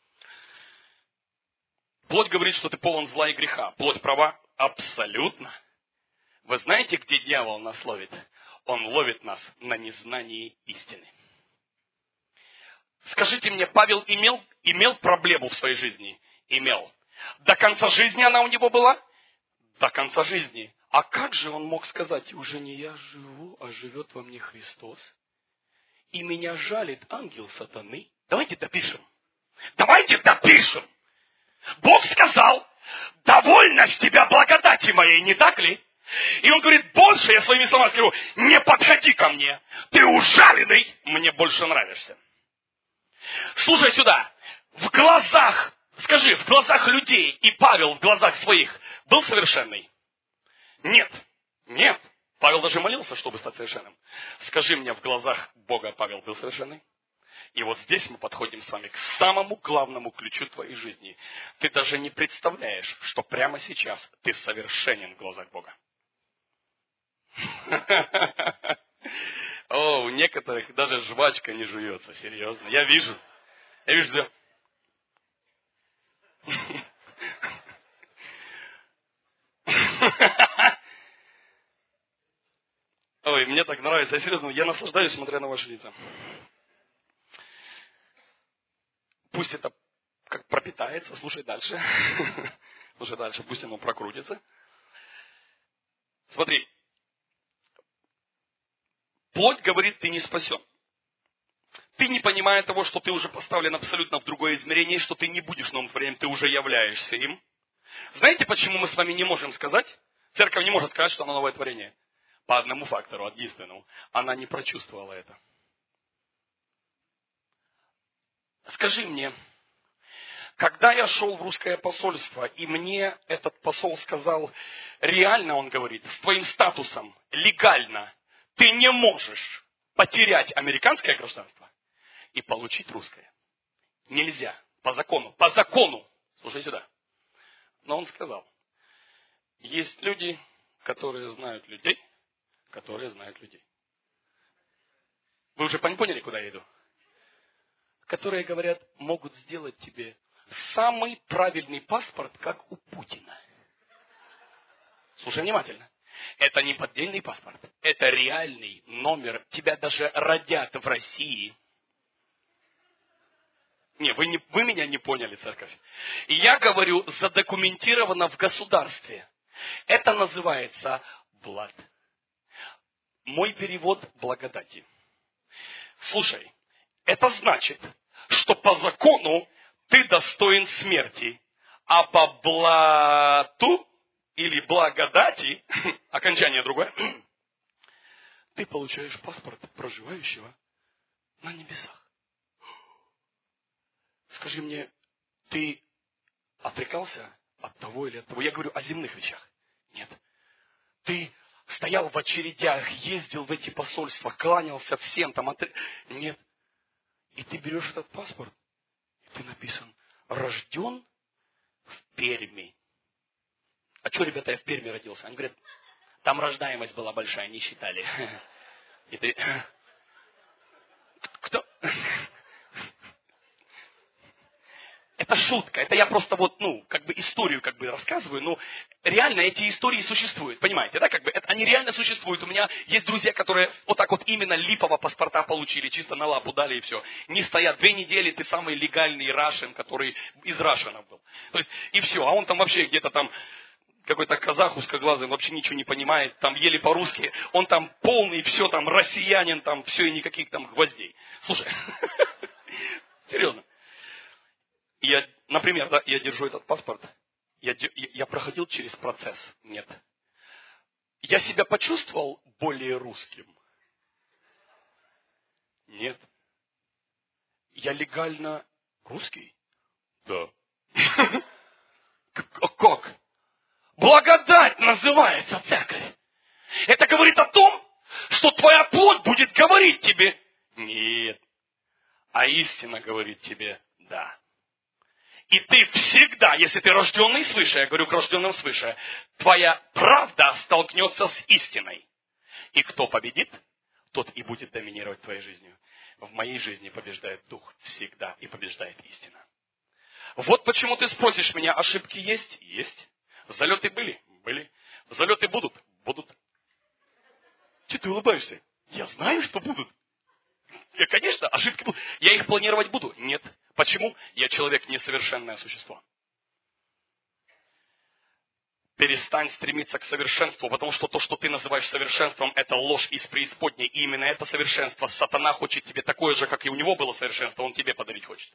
Speaker 2: Плоть говорит, что ты полон зла и греха. Плоть права? Абсолютно. Вы знаете, где дьявол нас ловит? Он ловит нас на незнании истины. Скажите мне, Павел имел, имел проблему в своей жизни? Имел. До конца жизни она у него была? До конца жизни. А как же он мог сказать, уже не я живу, а живет во мне Христос? И меня жалит ангел сатаны. Давайте допишем. Давайте допишем. Бог сказал, довольно с тебя благодати моей, не так ли? И он говорит, больше, я своими словами скажу, не подходи ко мне. Ты ужаленный, мне больше нравишься. Слушай сюда, в глазах, скажи, в глазах людей и Павел в глазах своих был совершенный? Нет, нет. Павел даже молился, чтобы стать совершенным. Скажи мне, в глазах Бога Павел был совершенный? И вот здесь мы подходим с вами к самому главному ключу твоей жизни. Ты даже не представляешь, что прямо сейчас ты совершенен в глазах Бога. О, у некоторых даже жвачка не жуется, серьезно. Я вижу. Я вижу, да. Ой, мне так нравится. Я серьезно, я наслаждаюсь, смотря на ваши лица. Пусть это как пропитается, слушай дальше. Слушай дальше, пусть оно прокрутится. Смотри. Плоть говорит, ты не спасен. Ты не понимая того, что ты уже поставлен абсолютно в другое измерение, что ты не будешь новым творением, ты уже являешься им. Знаете, почему мы с вами не можем сказать? Церковь не может сказать, что она новое творение. По одному фактору, единственному. Она не прочувствовала это. Скажи мне, когда я шел в русское посольство, и мне этот посол сказал, реально, он говорит, с твоим статусом, легально, ты не можешь потерять американское гражданство и получить русское. Нельзя. По закону. По закону. Слушай сюда. Но он сказал, есть люди, которые знают людей, которые знают людей. Вы уже поняли, куда я иду? Которые говорят, могут сделать тебе самый правильный паспорт, как у Путина. Слушай внимательно. Это не поддельный паспорт. Это реальный номер. Тебя даже родят в России. Не, вы, не, вы меня не поняли, церковь. И я говорю, задокументировано в государстве. Это называется блат. Мой перевод благодати. Слушай, это значит, что по закону ты достоин смерти, а по блату или благодати, окончание другое, ты получаешь паспорт проживающего на небесах. Скажи мне, ты отрекался от того или от того? Я говорю о земных вещах. Нет. Ты стоял в очередях, ездил в эти посольства, кланялся всем там. От... Нет. И ты берешь этот паспорт, и ты написан, рожден в Перми. А что, ребята, я в Перми родился? Они говорят, там рождаемость была большая, не считали. И ты... Кто? Это шутка, это я просто вот, ну, как бы историю как бы рассказываю, но реально эти истории существуют, понимаете, да, как бы, это, они реально существуют. У меня есть друзья, которые вот так вот именно липового паспорта получили, чисто на лапу дали и все. Не стоят две недели, ты самый легальный Рашен, который из Рашена был. То есть, и все, а он там вообще где-то там, какой-то казах узкоглазый, вообще ничего не понимает, там еле по-русски, он там полный, все там, россиянин, там, все и никаких там гвоздей. Слушай, серьезно. Я, например, да, я держу этот паспорт, я, я проходил через процесс. Нет. Я себя почувствовал более русским? Нет. Я легально русский? Да. Как? Благодать называется церковь. Это говорит о том, что твоя плоть будет говорить тебе нет. А истина говорит тебе да. И ты всегда, если ты рожденный свыше, я говорю к рожденным свыше, твоя правда столкнется с истиной. И кто победит, тот и будет доминировать твоей жизнью. В моей жизни побеждает Дух всегда и побеждает истина. Вот почему ты спросишь меня, ошибки есть? Есть. Залеты были? Были. Залеты будут? Будут. Че ты улыбаешься? Я знаю, что будут. Я, конечно, ошибки будут. Я их планировать буду? Нет. Почему? Я человек несовершенное существо. Перестань стремиться к совершенству, потому что то, что ты называешь совершенством, это ложь из преисподней. И именно это совершенство сатана хочет тебе такое же, как и у него было совершенство, он тебе подарить хочет.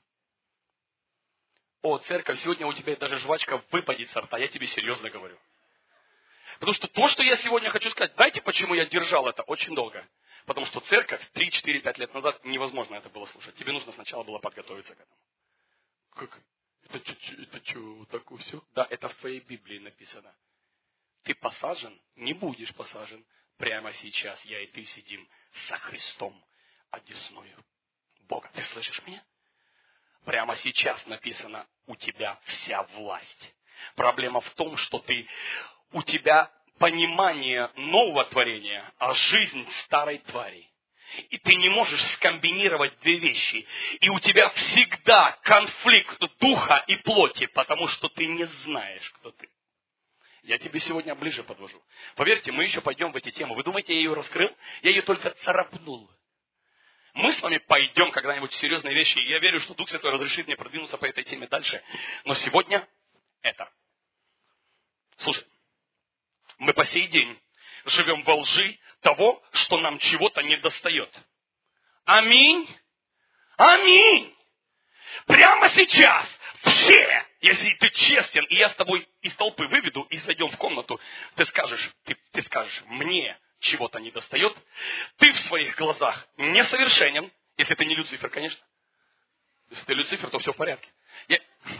Speaker 2: О, церковь, сегодня у тебя даже жвачка выпадет со рта, я тебе серьезно говорю. Потому что то, что я сегодня хочу сказать, знаете, почему я держал это очень долго? Потому что церковь три-четыре-пять лет назад невозможно это было слушать. Тебе нужно сначала было подготовиться к этому. Как? Это, это что, вот так вот все? Да, это в твоей Библии написано. Ты посажен, не будешь посажен. Прямо сейчас я и ты сидим со Христом одесную Бога. Ты слышишь меня? Прямо сейчас написано, у тебя вся власть. Проблема в том, что ты, у тебя понимание нового творения, а жизнь старой твари. И ты не можешь скомбинировать две вещи. И у тебя всегда конфликт духа и плоти, потому что ты не знаешь, кто ты. Я тебе сегодня ближе подвожу. Поверьте, мы еще пойдем в эти темы. Вы думаете, я ее раскрыл? Я ее только царапнул. Мы с вами пойдем когда-нибудь в серьезные вещи. И я верю, что Дух Святой разрешит мне продвинуться по этой теме дальше. Но сегодня это. Слушай. Мы по сей день живем во лжи того, что нам чего-то не достает. Аминь. Аминь. Прямо сейчас все, если ты честен, и я с тобой из толпы выведу и зайдем в комнату, ты скажешь, ты, ты скажешь, мне чего-то не достает, ты в своих глазах несовершенен, если ты не Люцифер, конечно. Если ты Люцифер, то все в порядке. Я...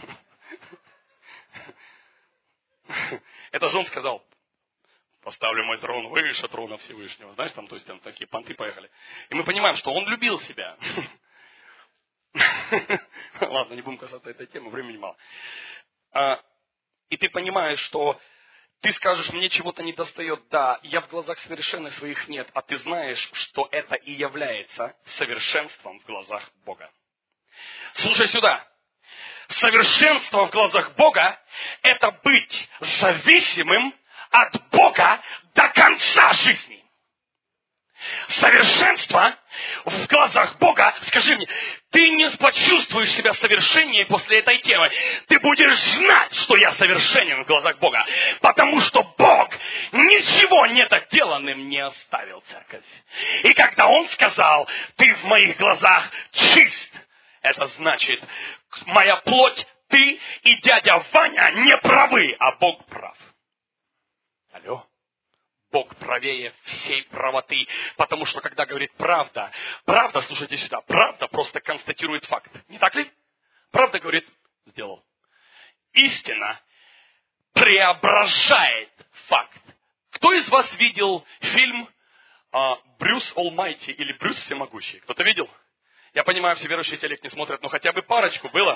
Speaker 2: Это же он сказал. Поставлю мой трон выше трона Всевышнего. Знаешь, там, то есть там такие понты поехали. И мы понимаем, что он любил себя. Ладно, не будем касаться этой темы, времени мало. И ты понимаешь, что ты скажешь, мне чего-то не достает. Да, я в глазах совершенных своих нет. А ты знаешь, что это и является совершенством в глазах Бога. Слушай сюда. Совершенство в глазах Бога – это быть зависимым от Бога до конца жизни. Совершенство в глазах Бога, скажи мне, ты не почувствуешь себя совершеннее после этой темы. Ты будешь знать, что я совершенен в глазах Бога. Потому что Бог ничего недоделанным не оставил, церковь. И когда Он сказал, ты в моих глазах чист, это значит, моя плоть, ты и дядя Ваня не правы, а Бог прав. Алло? Бог правее всей правоты, потому что, когда говорит правда, правда, слушайте сюда, правда просто констатирует факт. Не так ли? Правда говорит, сделал. Истина преображает факт. Кто из вас видел фильм а, «Брюс Олмайти» или «Брюс Всемогущий»? Кто-то видел? Я понимаю, все верующие телек не смотрят, но хотя бы парочку было.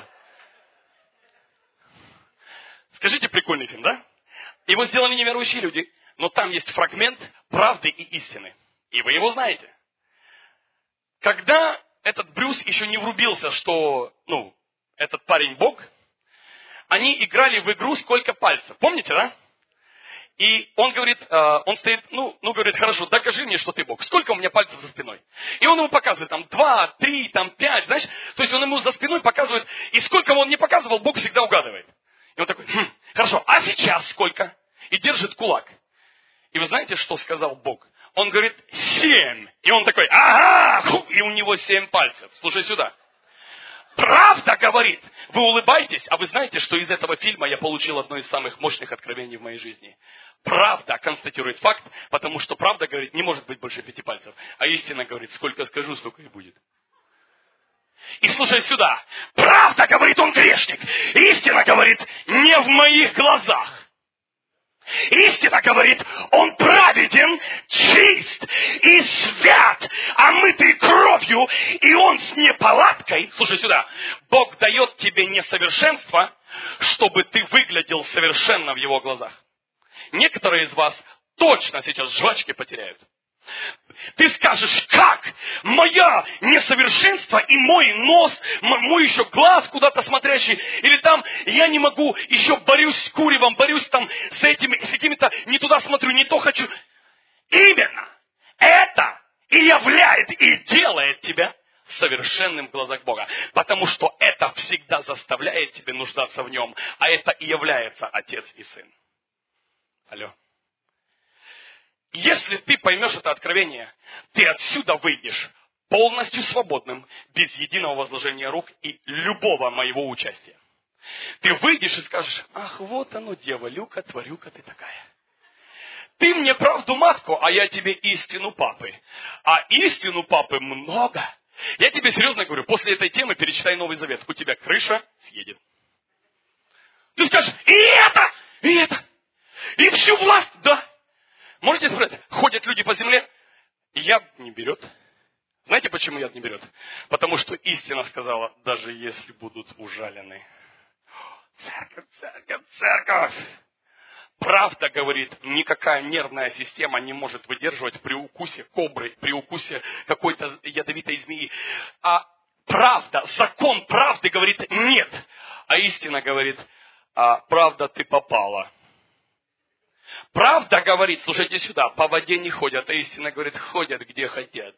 Speaker 2: Скажите, прикольный фильм, да? Его сделали неверующие люди. Но там есть фрагмент правды и истины. И вы его знаете. Когда этот Брюс еще не врубился, что, ну, этот парень Бог, они играли в игру «Сколько пальцев». Помните, да? И он говорит, э, он стоит, ну, ну, говорит, хорошо, докажи мне, что ты Бог. Сколько у меня пальцев за спиной? И он ему показывает, там, два, три, там, пять, знаешь? То есть он ему за спиной показывает, и сколько он не показывал, Бог всегда угадывает. И он такой, хм, хорошо, а сейчас сколько? И держит кулак. И вы знаете, что сказал Бог? Он говорит, семь. И он такой, ага, и у него семь пальцев. Слушай сюда. Правда говорит. Вы улыбаетесь, а вы знаете, что из этого фильма я получил одно из самых мощных откровений в моей жизни. Правда констатирует факт, потому что правда говорит, не может быть больше пяти пальцев. А истина говорит, сколько скажу, столько и будет. И слушай сюда. Правда говорит, он грешник. Истина говорит, не в моих глазах. Истина говорит, он праведен, чист и свят, омытый кровью, и он с неполадкой. Слушай сюда, Бог дает тебе несовершенство, чтобы ты выглядел совершенно в его глазах. Некоторые из вас точно сейчас жвачки потеряют. Ты скажешь, как моя несовершенство и мой нос, мой еще глаз куда-то смотрящий, или там я не могу, еще борюсь с куревом, борюсь там с этими, с какими-то, не туда смотрю, не то хочу. Именно это и являет, и делает тебя совершенным в глазах Бога. Потому что это всегда заставляет тебя нуждаться в нем, а это и является Отец и Сын. Алло. Если ты поймешь это откровение, ты отсюда выйдешь полностью свободным, без единого возложения рук и любого моего участия. Ты выйдешь и скажешь, ах, вот оно, дева, Люка, тварюка ты такая. Ты мне правду матку, а я тебе истину папы. А истину папы много. Я тебе серьезно говорю, после этой темы перечитай Новый Завет, у тебя крыша съедет. Ты скажешь, и это, и это, и всю власть, да. Можете сказать, ходят люди по земле, и яд не берет. Знаете, почему яд не берет? Потому что истина сказала, даже если будут ужалены. Церковь, церковь, церковь. Правда говорит, никакая нервная система не может выдерживать при укусе кобры, при укусе какой-то ядовитой змеи. А правда, закон правды говорит нет. А истина говорит, а правда ты попала. Правда говорит, слушайте сюда, по воде не ходят, а истина говорит, ходят где хотят.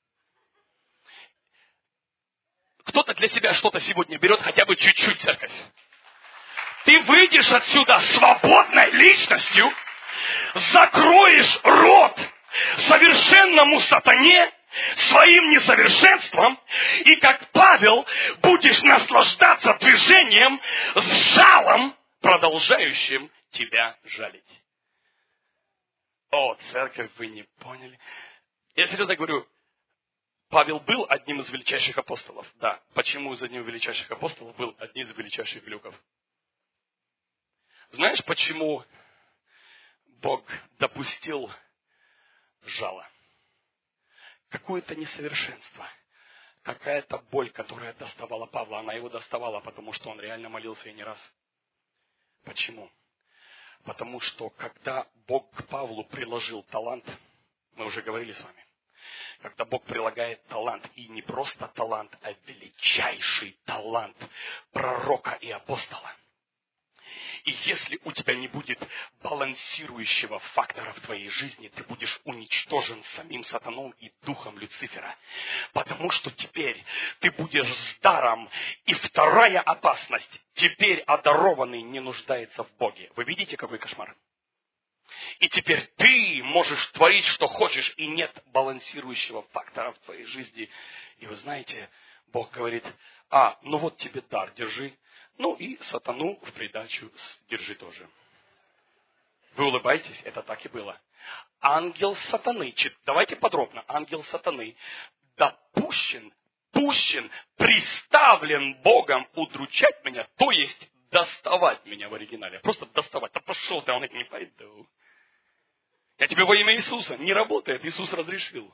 Speaker 2: Кто-то для себя что-то сегодня берет, хотя бы чуть-чуть, церковь. Ты выйдешь отсюда свободной личностью, закроешь рот совершенному сатане своим несовершенством, и как Павел будешь наслаждаться движением с жалом, продолжающим тебя жалить. О, церковь, вы не поняли. Я серьезно говорю, Павел был одним из величайших апостолов. Да, почему из одним из величайших апостолов был одним из величайших люков? Знаешь, почему Бог допустил жало? Какое-то несовершенство, какая-то боль, которая доставала Павла. Она его доставала, потому что он реально молился и не раз. Почему? Потому что когда Бог к Павлу приложил талант, мы уже говорили с вами, когда Бог прилагает талант, и не просто талант, а величайший талант пророка и апостола. И если у тебя не будет балансирующего фактора в твоей жизни, ты будешь уничтожен самим сатаном и духом Люцифера. Потому что теперь ты будешь с даром. И вторая опасность. Теперь одарованный не нуждается в Боге. Вы видите, какой кошмар? И теперь ты можешь творить, что хочешь, и нет балансирующего фактора в твоей жизни. И вы знаете, Бог говорит, а, ну вот тебе дар, держи. Ну и сатану в придачу держи тоже. Вы улыбаетесь? Это так и было. Ангел сатаны, давайте подробно, ангел сатаны допущен, пущен, приставлен Богом удручать меня, то есть доставать меня в оригинале. Просто доставать. Да пошел ты, он это не пойду. Я тебе во имя Иисуса. Не работает, Иисус разрешил.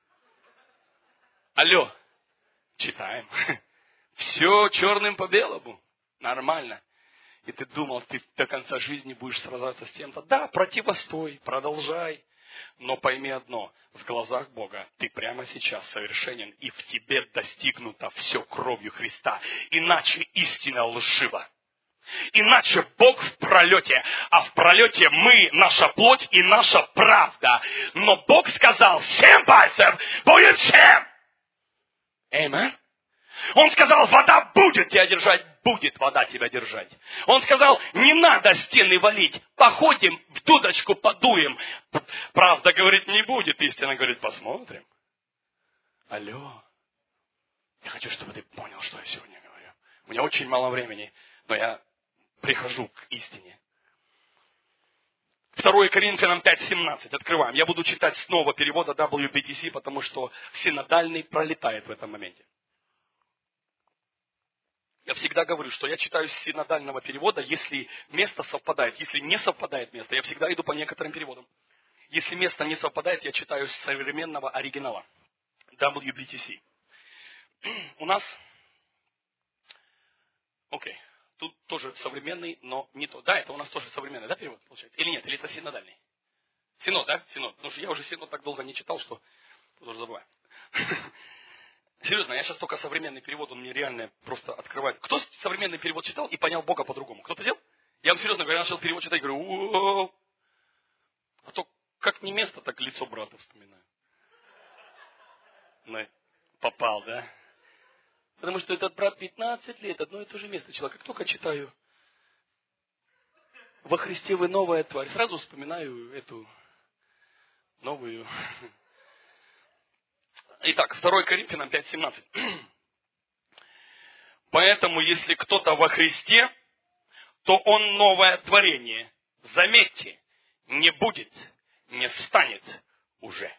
Speaker 2: Алло. Читаем. Все черным по белому. Нормально. И ты думал, ты до конца жизни будешь сражаться с тем-то. Да, противостой, продолжай. Но пойми одно, в глазах Бога ты прямо сейчас совершенен, и в тебе достигнуто все кровью Христа. Иначе истина лжива. Иначе Бог в пролете, а в пролете мы, наша плоть и наша правда. Но Бог сказал, семь пальцев будет семь. Аминь. Он сказал, вода будет тебя держать, будет вода тебя держать. Он сказал, не надо стены валить, походим, в дудочку подуем. Правда говорит, не будет, истина говорит, посмотрим. Алло. Я хочу, чтобы ты понял, что я сегодня говорю. У меня очень мало времени, но я прихожу к истине. второе Коринфянам пять семнадцать. Открываем. Я буду читать снова перевода дабл ю би ти си, потому что синодальный пролетает в этом моменте. Я всегда говорю, что я читаю с синодального перевода, если место совпадает. Если не совпадает место, я всегда иду по некоторым переводам. Если место не совпадает, я читаю с современного оригинала. дабл ю би ти си. У нас... Окей. Okay. Тут тоже современный, но не то. Да, это у нас тоже современный, да, перевод получается? Или нет? Или это синодальный? Синод, да? Синод. Потому что я уже синод так долго не читал, что уже забываю. Серьезно, я сейчас только современный перевод, он мне реально просто открывает. Кто современный перевод читал и понял Бога по-другому? Кто-то делал? Я вам серьезно говорю, я начал перевод читать, говорю, у-у-у. А то как не место, так лицо брата вспоминаю. Ну, попал, да? Потому что этот брат пятнадцать лет, одно и то же место читал. Как только читаю «Во Христе вы новая тварь», сразу вспоминаю эту новую... Итак, второе Коринфянам пять семнадцать. Поэтому, если кто-то во Христе, то он новое творение. Заметьте, не будет, не станет уже.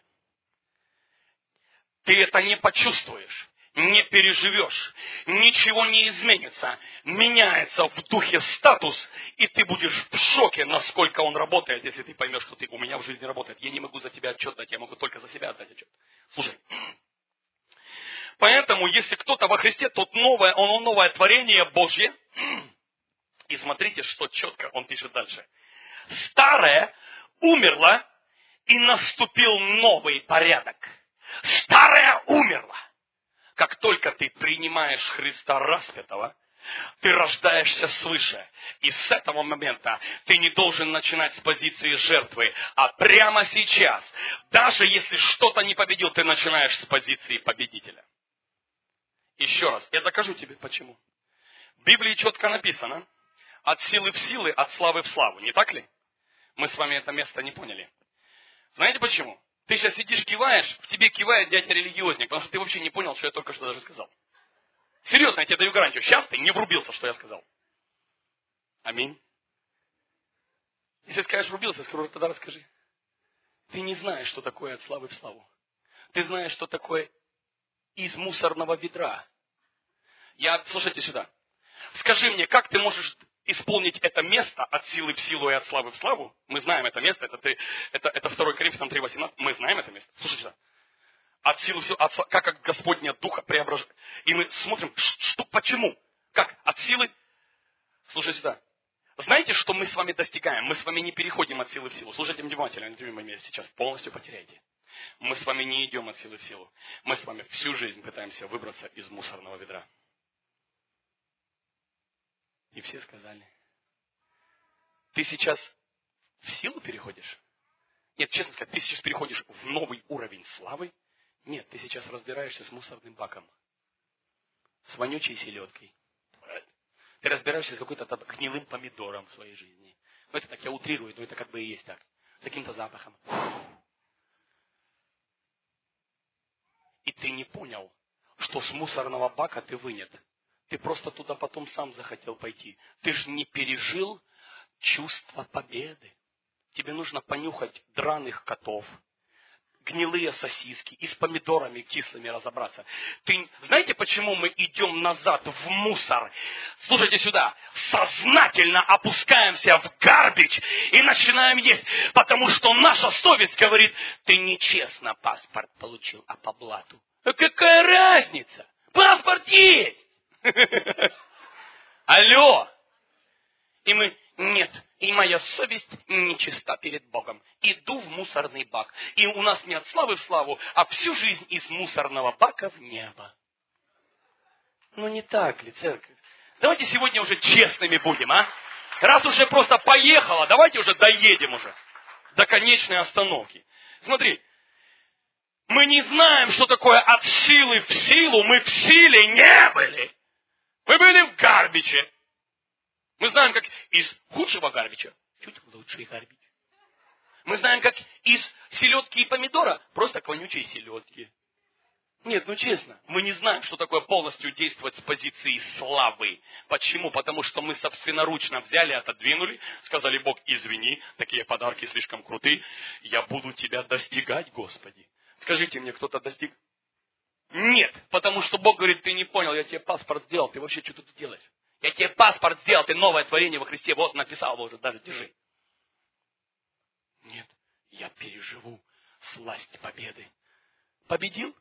Speaker 2: Ты это не почувствуешь, не переживешь, ничего не изменится. Меняется в духе статус, и ты будешь в шоке, насколько он работает, если ты поймешь, что ты у меня в жизни работает. Я не могу за тебя отчет дать, я могу только за себя отдать отчет. Слушай. Поэтому, если кто-то во Христе, тот новое, он новое творение Божье. И смотрите, что четко он пишет дальше. Старое умерло, и наступил новый порядок. Старое умерло. Как только ты принимаешь Христа распятого, ты рождаешься свыше. И с этого момента ты не должен начинать с позиции жертвы, а прямо сейчас, даже если что-то не победил, ты начинаешь с позиции победителя. Еще раз, я докажу тебе почему. В Библии четко написано, от силы в силы, от славы в славу. Не так ли? Мы с вами это место не поняли. Знаете почему? Ты сейчас сидишь, киваешь, в тебе кивает дядя-религиозник, потому что ты вообще не понял, что я только что даже сказал. Серьезно, я тебе даю гарантию. Сейчас ты не врубился, что я сказал. Аминь. Если скажешь врубился, я скажу, тогда расскажи. Ты не знаешь, что такое от славы в славу. Ты знаешь, что такое из мусорного ведра. Я, слушайте сюда. Скажи мне, как ты можешь исполнить это место от силы в силу и от славы в славу? Мы знаем это место, это, ты, это, это второе Коринфянам три восемнадцать. Мы знаем это место. Слушайте сюда. От силы в силу, от, как от Господня Духа преображает. И мы смотрим, что, почему? Как? От силы? Слушайте сюда. Знаете, что мы с вами достигаем? Мы с вами не переходим от силы в силу. Слушайте внимательно, не вы меня сейчас полностью потеряете. Мы с вами не идем от силы в силу. Мы с вами всю жизнь пытаемся выбраться из мусорного ведра. И все сказали. Ты сейчас в силу переходишь? Нет, честно сказать, ты сейчас переходишь в новый уровень славы? Нет, ты сейчас разбираешься с мусорным баком. С вонючей селедкой. Ты разбираешься с какой-то гнилым помидором в своей жизни. Ну, это так, я утрирую, но это как бы и есть так. С каким-то запахом. И ты не понял, что с мусорного бака ты вынят. Ты просто туда потом сам захотел пойти. Ты же не пережил чувство победы. Тебе нужно понюхать драных котов, гнилые сосиски и с помидорами кислыми разобраться. Ты знаете, почему мы идем назад в мусор? Слушайте сюда. Сознательно опускаемся в гарбич и начинаем есть. Потому что наша совесть говорит, ты нечестно паспорт получил, а по блату. А какая разница? Паспорт есть. Алло. И мы, нет, и моя совесть нечиста перед Богом. Иду в мусорный бак. И у нас не от славы в славу, а всю жизнь из мусорного бака в небо. Ну не так ли, церковь? Давайте сегодня уже честными будем, а? Раз уже просто поехала, давайте уже доедем уже до конечной остановки. Смотри, мы не знаем, что такое от силы в силу, мы в силе не были. Мы были в гарбиче. Мы знаем, как из худшего гарбича чуть лучший гарбич. Мы знаем, как из селедки и помидора просто к вонючей селедке. Нет, ну честно, мы не знаем, что такое полностью действовать с позиции славы. Почему? Потому что мы собственноручно взяли, отодвинули, сказали, Бог, извини, такие подарки слишком крутые, я буду тебя достигать, Господи. Скажите мне, кто-то достиг? Нет, потому что Бог говорит, ты не понял, я тебе паспорт сделал, ты вообще что тут делаешь? Я тебе паспорт сделал, ты новое творение во Христе. Вот написал уже, даже держи. Нет, я переживу сласть победы. Победил?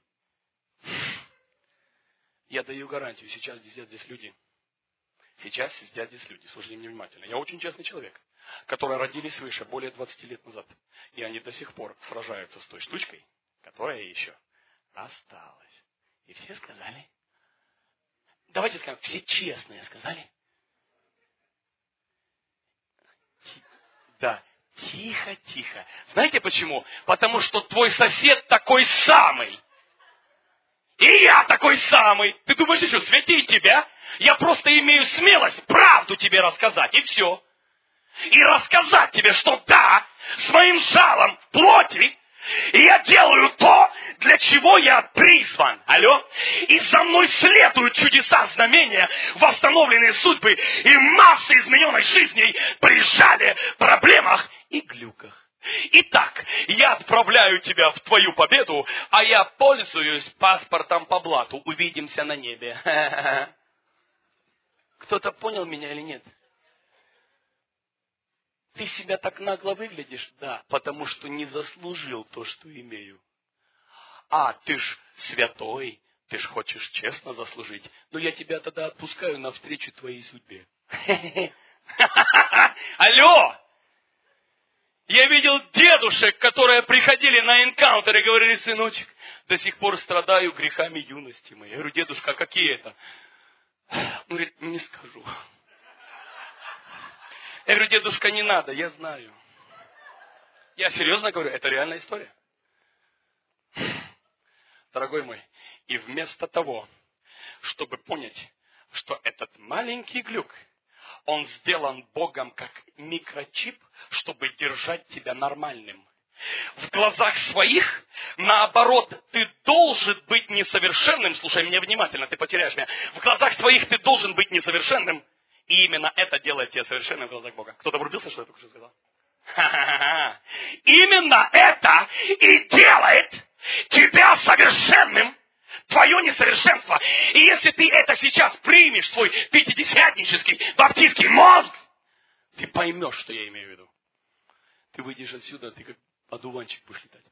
Speaker 2: Я даю гарантию, сейчас сидят здесь люди. Сейчас сидят здесь люди, слушайте меня внимательно. Я очень честный человек, которые родились свыше более двадцати лет назад. И они до сих пор сражаются с той штучкой, которая еще осталась. И все сказали... Давайте скажем, все честные сказали. Да, тихо, тихо. Знаете почему? Потому что твой сосед такой самый. И я такой самый. Ты думаешь, еще святей тебя? Я просто имею смелость правду тебе рассказать, и все. И рассказать тебе, что да, своим жалом в плоти, и я делаю то, для чего я призван. Алло? И за мной следуют чудеса, знамения, восстановленные судьбы и массы измененных жизней при жале, проблемах и глюках. Итак, я отправляю тебя в твою победу, а я пользуюсь паспортом по блату. Увидимся на небе. Кто-то понял меня или нет? Ты себя так нагло выглядишь? Да, потому что не заслужил то, что имею. А, ты ж святой, ты ж хочешь честно заслужить. Но я тебя тогда отпускаю навстречу твоей судьбе. Алло! Я видел дедушек, которые приходили на энкаунтер и говорили, сыночек, до сих пор страдаю грехами юности моей. Я говорю, дедушка, а какие это? Он говорит, не скажу. Я говорю, дедушка, не надо, я знаю. Я серьезно говорю, это реальная история. Дорогой мой, и вместо того, чтобы понять, что этот маленький глюк, он сделан Богом как микрочип, чтобы держать тебя нормальным. В глазах своих, наоборот, ты должен быть несовершенным. Слушай меня внимательно, ты потеряешь меня. В глазах своих ты должен быть несовершенным. И именно это делает тебя совершенным в глазах Бога. Кто-то врубился, что я только что сказал? Ха-ха-ха. Именно это и делает тебя совершенным. Твое несовершенство. И если ты это сейчас примешь, свой пятидесятнический баптистский мозг, ты поймешь, что я имею в виду. Ты выйдешь отсюда, ты как одуванчик будешь летать.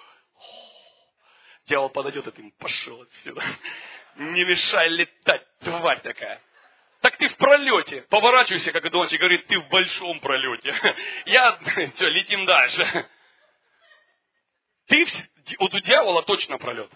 Speaker 2: Дьявол подойдет, а ты ему пошел отсюда. Не мешай летать, тварь такая. Так ты в пролете. Поворачивайся, как одуванчик, говорит, ты в большом пролете. Я, все, летим дальше. Ты, у дьявола точно пролет.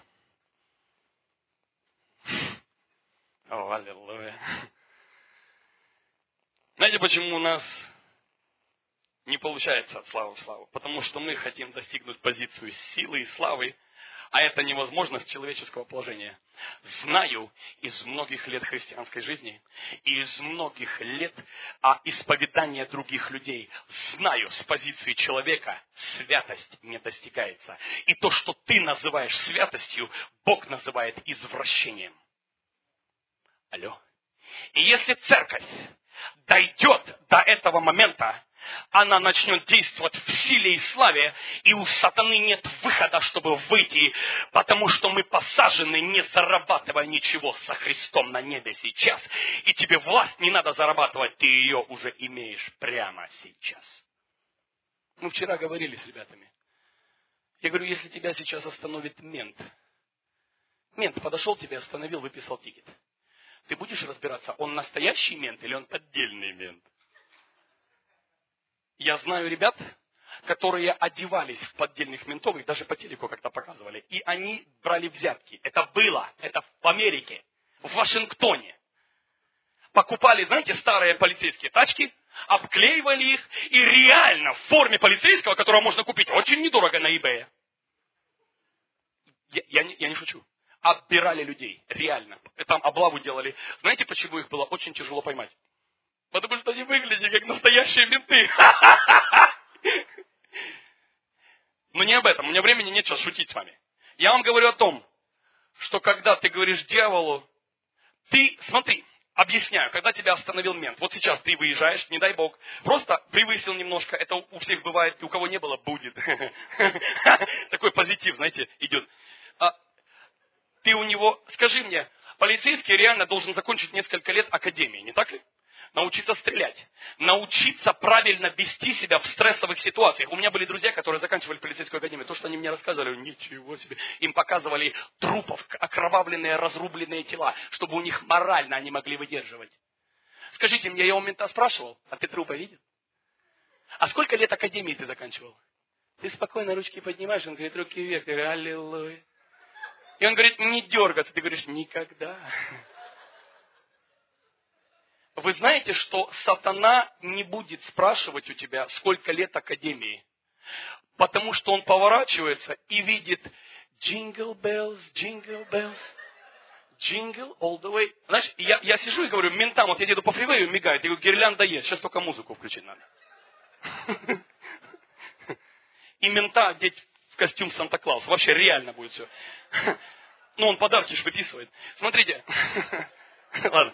Speaker 2: О, аллилуйя. Знаете, почему у нас не получается от славы в славу, потому что мы хотим достигнуть позицию силы и славы, а это невозможность человеческого положения. Знаю из многих лет христианской жизни и из многих лет а, исповедания других людей, знаю с позиции человека, святость не достигается. И то, что ты называешь святостью, Бог называет извращением. Алло. И если церковь дойдет до этого момента, она начнет действовать в силе и славе, и у сатаны нет выхода, чтобы выйти, потому что мы посажены, не зарабатывая ничего со Христом на небе сейчас. И тебе власть не надо зарабатывать, ты ее уже имеешь прямо сейчас. Мы вчера говорили с ребятами. Я говорю, если тебя сейчас остановит мент, мент подошел тебя, остановил, выписал тикет. Ты будешь разбираться, он настоящий мент или он поддельный мент? Я знаю ребят, которые одевались в поддельных ментов, их даже по телеку как-то показывали, и они брали взятки. Это было, это в Америке, в Вашингтоне. Покупали, знаете, старые полицейские тачки, обклеивали их, и реально в форме полицейского, которого можно купить очень недорого на eBay. Я, я, не, я не шучу. Отбирали людей, реально. Там облаву делали. Знаете, почему их было очень тяжело поймать? Потому что они выглядели как настоящие менты. Но не об этом. У меня времени нет сейчас шутить с вами. Я вам говорю о том, что когда ты говоришь дьяволу, ты, смотри, объясняю, когда тебя остановил мент. Вот сейчас ты выезжаешь, не дай бог, просто превысил немножко, это у всех бывает, и у кого не было, будет. Такой позитив, знаете, идет. Ты у него, скажи мне, полицейский реально должен закончить несколько лет академии, не так ли? Научиться стрелять, научиться правильно вести себя в стрессовых ситуациях. У меня были друзья, которые заканчивали полицейскую академию. То, что они мне рассказывали, ничего себе. Им показывали трупов, окровавленные, разрубленные тела, чтобы у них морально они могли выдерживать. Скажите мне, я у мента спрашивал, а ты трупа видел? А сколько лет академии ты заканчивал? Ты спокойно ручки поднимаешь, он говорит, руки вверх. Я говорю, аллилуйя. И он говорит, не дергаться. Ты говоришь, никогда. Вы знаете, что сатана не будет спрашивать у тебя, сколько лет академии. Потому что он поворачивается и видит jingle bells, jingle bells, jingle all the way. Знаешь, я, я сижу и говорю, ментам, вот я еду по фривею, мигает. Я говорю, гирлянда есть, сейчас только музыку включить надо. И мента одеть в костюм Санта-Клауса. Вообще реально будет все. Ну, он подарки же выписывает. Смотрите. Ладно.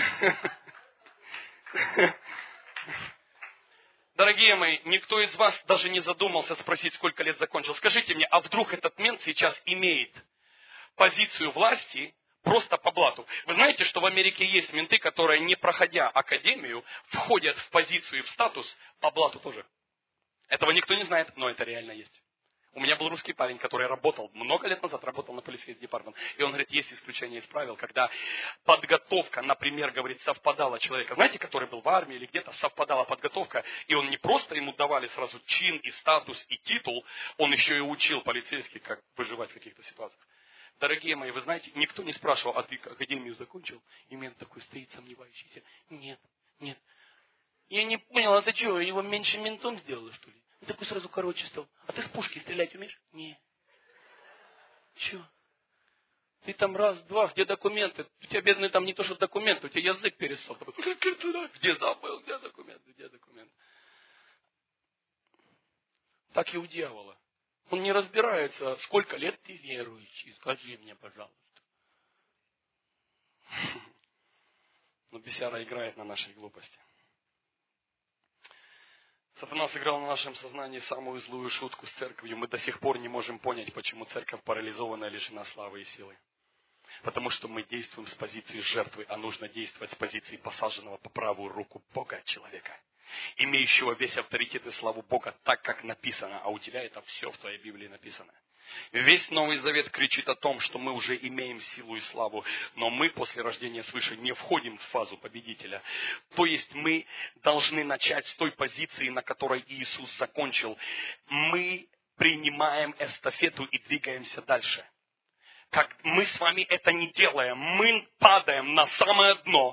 Speaker 2: Дорогие мои, никто из вас даже не задумался спросить, сколько лет закончил. Скажите мне, а вдруг этот мент сейчас имеет позицию власти просто по блату? Вы знаете, что в Америке есть менты, которые, не проходя академию, входят в позицию и в статус по блату тоже. Этого никто не знает, но это реально есть. У меня был русский парень, который работал, много лет назад работал на полицейском департаменте. И он говорит, есть исключение из правил, когда подготовка, например, говорит, совпадала человека, знаете, который был в армии или где-то, совпадала подготовка, и он не просто ему давали сразу чин и статус и титул, он еще и учил полицейских, как выживать в каких-то ситуациях. Дорогие мои, вы знаете, никто не спрашивал, а ты академию закончил? И мент такой стоит, сомневающийся. Нет, нет. Я не понял, а ты что, его меньше ментом сделала, что ли? Он такой сразу короче стал. А ты с пушки стрелять умеешь? Не. Че? Ты там раз, два, где документы? У тебя, бедный, там не то, что документы, у тебя язык пересох. Где забыл, где документы, где документы? Так и у дьявола. Он не разбирается, сколько лет ты верующий. Скажи мне, пожалуйста. Но бесяра играет на нашей глупости. Сатана сыграл на нашем сознании самую злую шутку с церковью. Мы до сих пор не можем понять, почему церковь парализована и лишена славы и силы. Потому что мы действуем с позиции жертвы, а нужно действовать с позиции посаженного по правую руку Бога человека, имеющего весь авторитет и славу Бога, так как написано. А у тебя это все в твоей Библии написано. Весь Новый Завет кричит о том, что мы уже имеем силу и славу, но мы после рождения свыше не входим в фазу победителя. То есть мы должны начать с той позиции, на которой Иисус закончил. Мы принимаем эстафету и двигаемся дальше. Как мы с вами это не делаем, мы падаем на самое дно.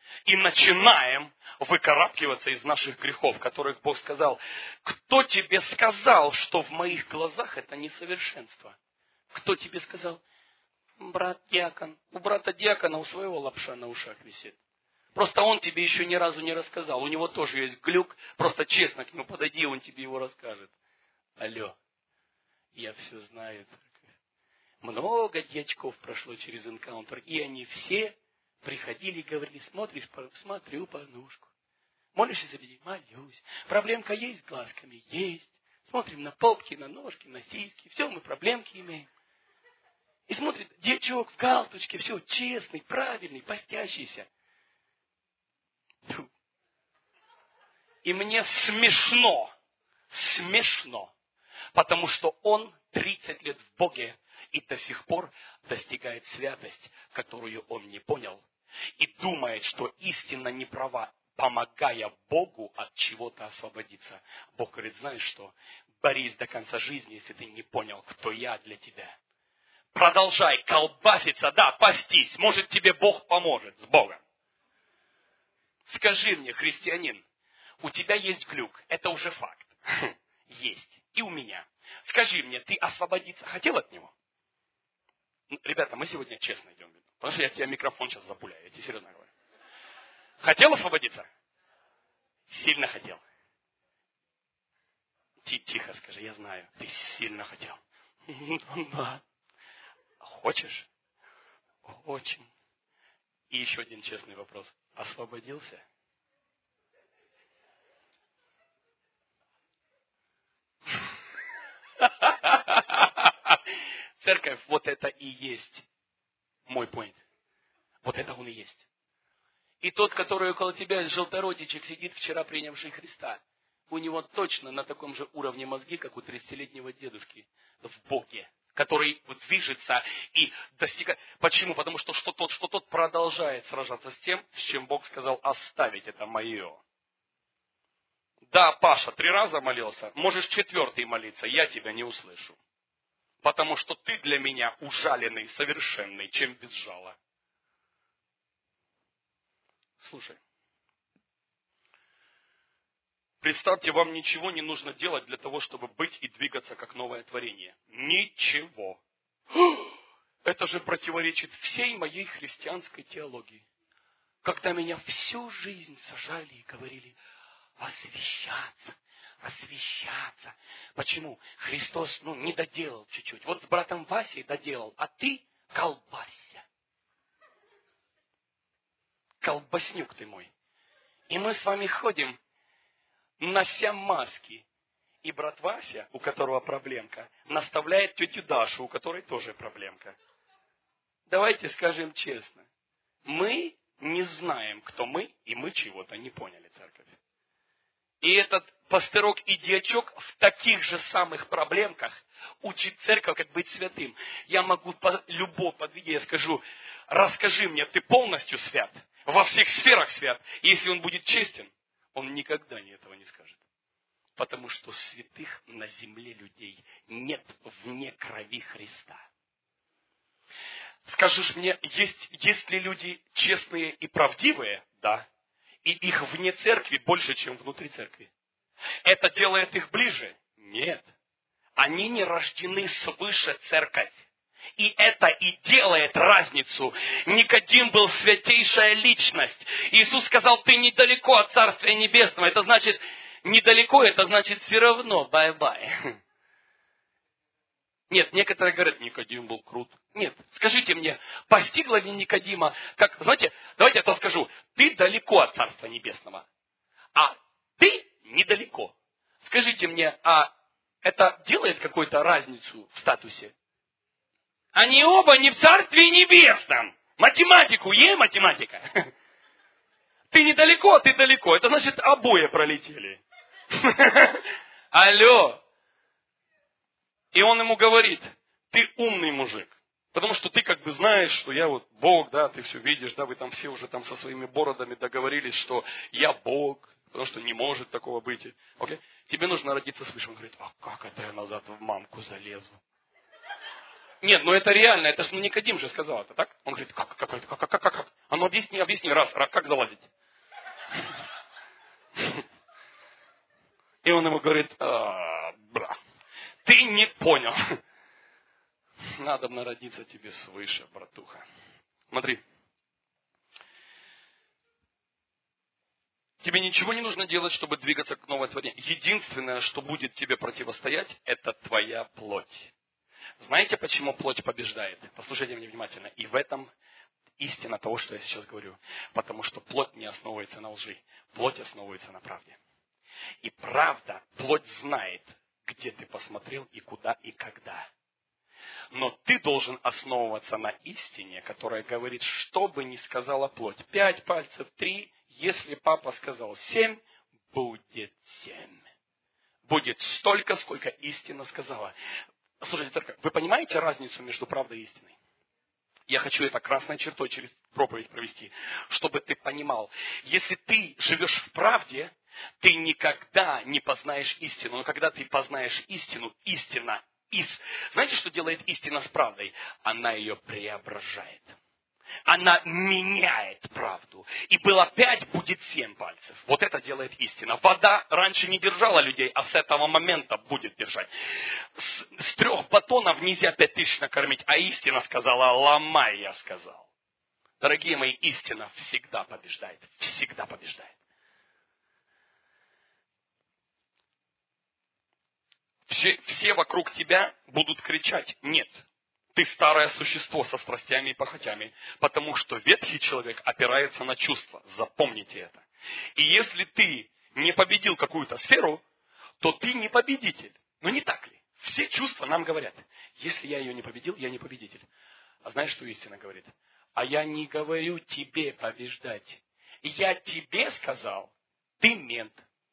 Speaker 2: И начинаем выкарабкиваться из наших грехов, которых Бог сказал: кто тебе сказал, что в моих глазах это несовершенство? Кто тебе сказал? Брат диакон. У брата диакона у своего лапша на ушах висит. Просто он тебе еще ни разу не рассказал. У него тоже есть глюк. Просто честно к нему подойди, он тебе его расскажет. Алло, я все знаю. Много дьячков прошло через энкаунтер, и они все приходили и говорили: смотришь, смотрю порнушку. Молишься за людей? Молюсь. Проблемка есть с глазками? Есть. Смотрим на попки, на ножки, на сиськи. Все, мы проблемки имеем. И смотрит дьячок в галстучке, все честный, правильный, постящийся. Фу. И мне смешно, смешно, потому что он тридцать лет в Боге и до сих пор достигает святость, которую он не понял, и думает, что истина не права, помогая Богу от чего-то освободиться. Бог говорит: знаешь что, борись до конца жизни, если ты не понял, кто я для тебя. Продолжай колбаситься, да, пастись, может тебе Бог поможет, с Богом. Скажи мне, христианин, у тебя есть глюк, это уже факт. Есть. И у меня. Скажи мне, ты освободиться хотел от него? Ребята, мы сегодня честно идем. Потому что я тебе микрофон сейчас запуляю, я тебе серьезно говорю. Хотел освободиться? Сильно хотел. Тихо скажи, я знаю, ты сильно хотел. Да. Хочешь? Очень. И еще один честный вопрос. Освободился? Церковь, вот это и есть мой поинт. Вот это он и есть. И тот, который около тебя, желторотичек, сидит, вчера принявший Христа, у него точно на таком же уровне мозги, как у тридцатилетнего дедушки в Боге, который движется и достигает. Почему? Потому что, что тот, что тот продолжает сражаться с тем, с чем Бог сказал: оставить это мое. Да, Паша, три раза молился, можешь четвертый молиться, я тебя не услышу. Потому что ты для меня ужаленный, совершенный, чем без жала. Слушай. Представьте, вам ничего не нужно делать для того, чтобы быть и двигаться как новое творение. Ничего. Это же противоречит всей моей христианской теологии. Когда меня всю жизнь сажали и говорили: освящаться, освящаться. Почему? Христос, ну, не доделал чуть-чуть. Вот с братом Васей доделал, а ты колбасься. Колбаснюк ты мой. И мы с вами ходим, нося маски. И брат Вася, у которого проблемка, наставляет тетю Дашу, у которой тоже проблемка. Давайте скажем честно. Мы не знаем, кто мы, и мы чего-то не поняли, церковь. И этот пастырок и дьячок в таких же самых проблемках учит церковь, как быть святым. Я могу по любому подвиде, я скажу: расскажи мне, ты полностью свят, во всех сферах свят. И если он будет честен, он никогда этого не скажет. Потому что святых на земле людей нет вне крови Христа. Скажешь мне, есть, есть ли люди честные и правдивые? Да. И их вне церкви больше, чем внутри церкви. Это делает их ближе? Нет. Они не рождены свыше, церковь. И это и делает разницу. Никодим был святейшая личность. Иисус сказал: ты недалеко от Царствия Небесного. Это значит, недалеко, это значит все равно, бай-бай. Нет, некоторые говорят: Никодим был крут. Нет, скажите мне, постигло ли Никодима, как, знаете, давайте я то скажу, ты далеко от Царства Небесного, а ты недалеко. Скажите мне, а это делает какую-то разницу в статусе? Они оба не в Царстве Небесном. Математику, е математика. Ты недалеко, ты далеко. Это значит, обои пролетели. Алло. И он ему говорит: ты умный мужик. Потому что ты как бы знаешь, что я вот Бог, да, ты все видишь, да, вы там все уже там со своими бородами договорились, что я Бог, потому что не может такого быть. Окей? Тебе нужно родиться свыше. Он говорит: а как это я назад в мамку залезу? Нет, ну это реально, это же ну, Никодим же сказал это, так? Он говорит, как, как, как, как, как, как, как? А ну объясни, объясни, раз, раз, как залазить? И он ему говорит, а, бра, ты не понял. Надо народиться тебе свыше, братуха. Смотри. Тебе ничего не нужно делать, чтобы двигаться к новой творению. Единственное, что будет тебе противостоять, это твоя плоть. Знаете, почему плоть побеждает? Послушайте меня внимательно. И в этом истина того, что я сейчас говорю. Потому что плоть не основывается на лжи. Плоть основывается на правде. И правда, плоть знает, где ты посмотрел и куда и когда. Но ты должен основываться на истине, которая говорит, что бы ни сказала плоть. Пять пальцев, три. Если папа сказал семь, будет семь. Будет столько, сколько истина сказала. Слушайте, церковь, вы понимаете разницу между правдой и истиной? Я хочу это красной чертой через проповедь провести, чтобы ты понимал. Если ты живешь в правде, ты никогда не познаешь истину. Но когда ты познаешь истину, истина из... Знаете, что делает истина с правдой? Она ее преображает. Она меняет правду. И было пять, будет семь пальцев. Вот это делает истина. Вода раньше не держала людей, а с этого момента будет держать. С, с трех батонов нельзя пять тысяч накормить, а истина сказала, ломай, я сказал. Дорогие мои, истина всегда побеждает. Всегда побеждает. Все, все вокруг тебя будут кричать, нет. Ты старое существо со страстями и похотями, потому что ветхий человек опирается на чувства. Запомните это. И если ты не победил какую-то сферу, то ты не победитель. Но не так ли? Все чувства нам говорят, если я ее не победил, я не победитель. А знаешь, что истина говорит? А я не говорю тебе побеждать. Я тебе сказал, ты мент.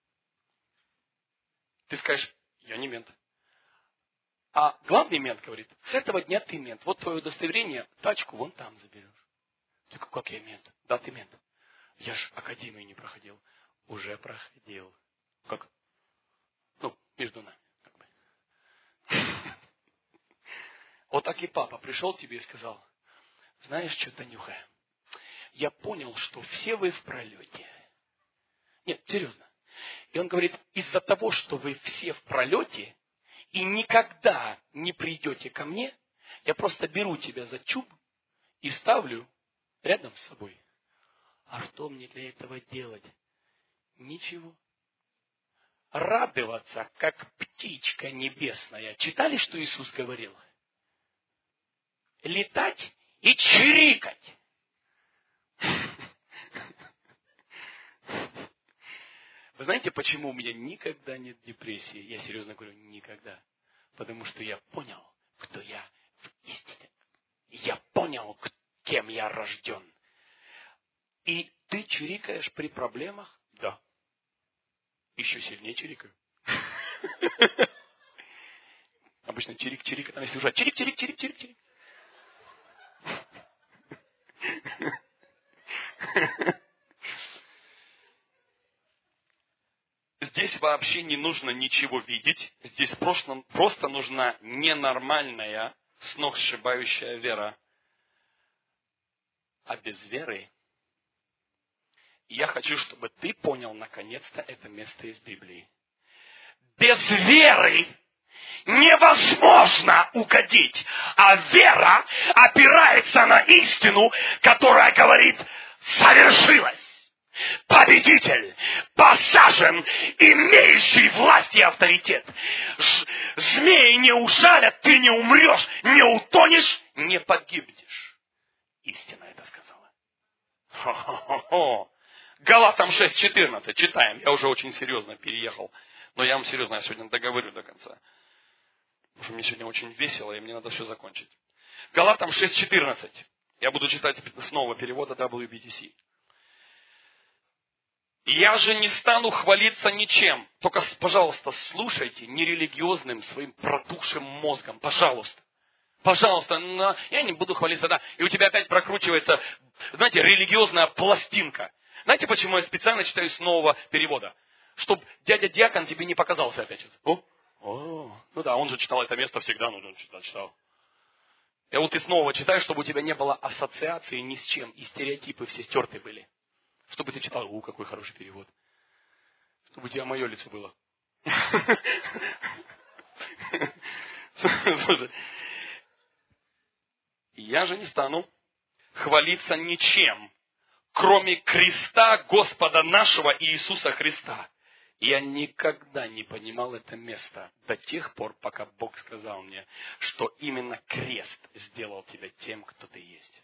Speaker 2: Ты скажешь, я не мент. А главный мент говорит, с этого дня ты мент. Вот твое удостоверение, тачку вон там заберешь. Ты говоришь, как я мент? Да, ты мент. Я ж академию не проходил. Уже проходил. Как? Ну, между нами. Как бы. Вот так и папа пришел тебе и сказал, знаешь что, Танюха, я понял, что все вы в пролете. Нет, серьезно. И он говорит, из-за того, что вы все в пролете, и никогда не придете ко мне, я просто беру тебя за чуб и ставлю рядом с собой. А что мне для этого делать? Ничего. Радоваться, как птичка небесная. Читали, что Иисус говорил? Летать и чирикать. Вы знаете, почему у меня никогда нет депрессии? Я серьезно говорю, никогда. Потому что я понял, кто я в истине. Я понял, кем я рожден. И ты чирикаешь при проблемах? Да. Еще сильнее чирикаю. Обычно чирик-чирик, там если уже чирик-чирик-чирик-чирик-чирик. Здесь вообще не нужно ничего видеть. Здесь просто, просто нужна ненормальная, сногсшибающая вера. А без веры, я хочу, чтобы ты понял наконец-то это место из Библии. Без веры невозможно угодить. А вера опирается на истину, которая говорит, совершилось. Победитель, посажен, имеющий власть и авторитет. Ж, змеи не ужалят, ты не умрешь, не утонешь, не погибнешь. Истина это сказала. Хо-хо-хо. Галатам шесть четырнадцать читаем. Я уже очень серьезно переехал. Но я вам серьезно, я сегодня договорю до конца. Потому что мне сегодня очень весело, и мне надо все закончить. Галатам шесть четырнадцать. Я буду читать снова перевода дабл ю би ти си. Я же не стану хвалиться ничем. Только, пожалуйста, слушайте нерелигиозным своим протухшим мозгом. Пожалуйста. Пожалуйста. Но я не буду хвалиться, да. И у тебя опять прокручивается, знаете, религиозная пластинка. Знаете, почему я специально читаю с нового перевода? Чтобы дядя Диакон тебе не показался опять. О, о, ну да, он же читал это место всегда, ну он читал, читал. И вот ты снова читаешь, чтобы у тебя не было ассоциации ни с чем, и стереотипы все стерты были. Чтобы ты читал, у, какой хороший перевод. Чтобы у тебя мое лицо было. Я же не стану хвалиться ничем, кроме креста Господа нашего Иисуса Христа. Я никогда не понимал это место до тех пор, пока Бог сказал мне, что именно крест сделал тебя тем, кто ты есть.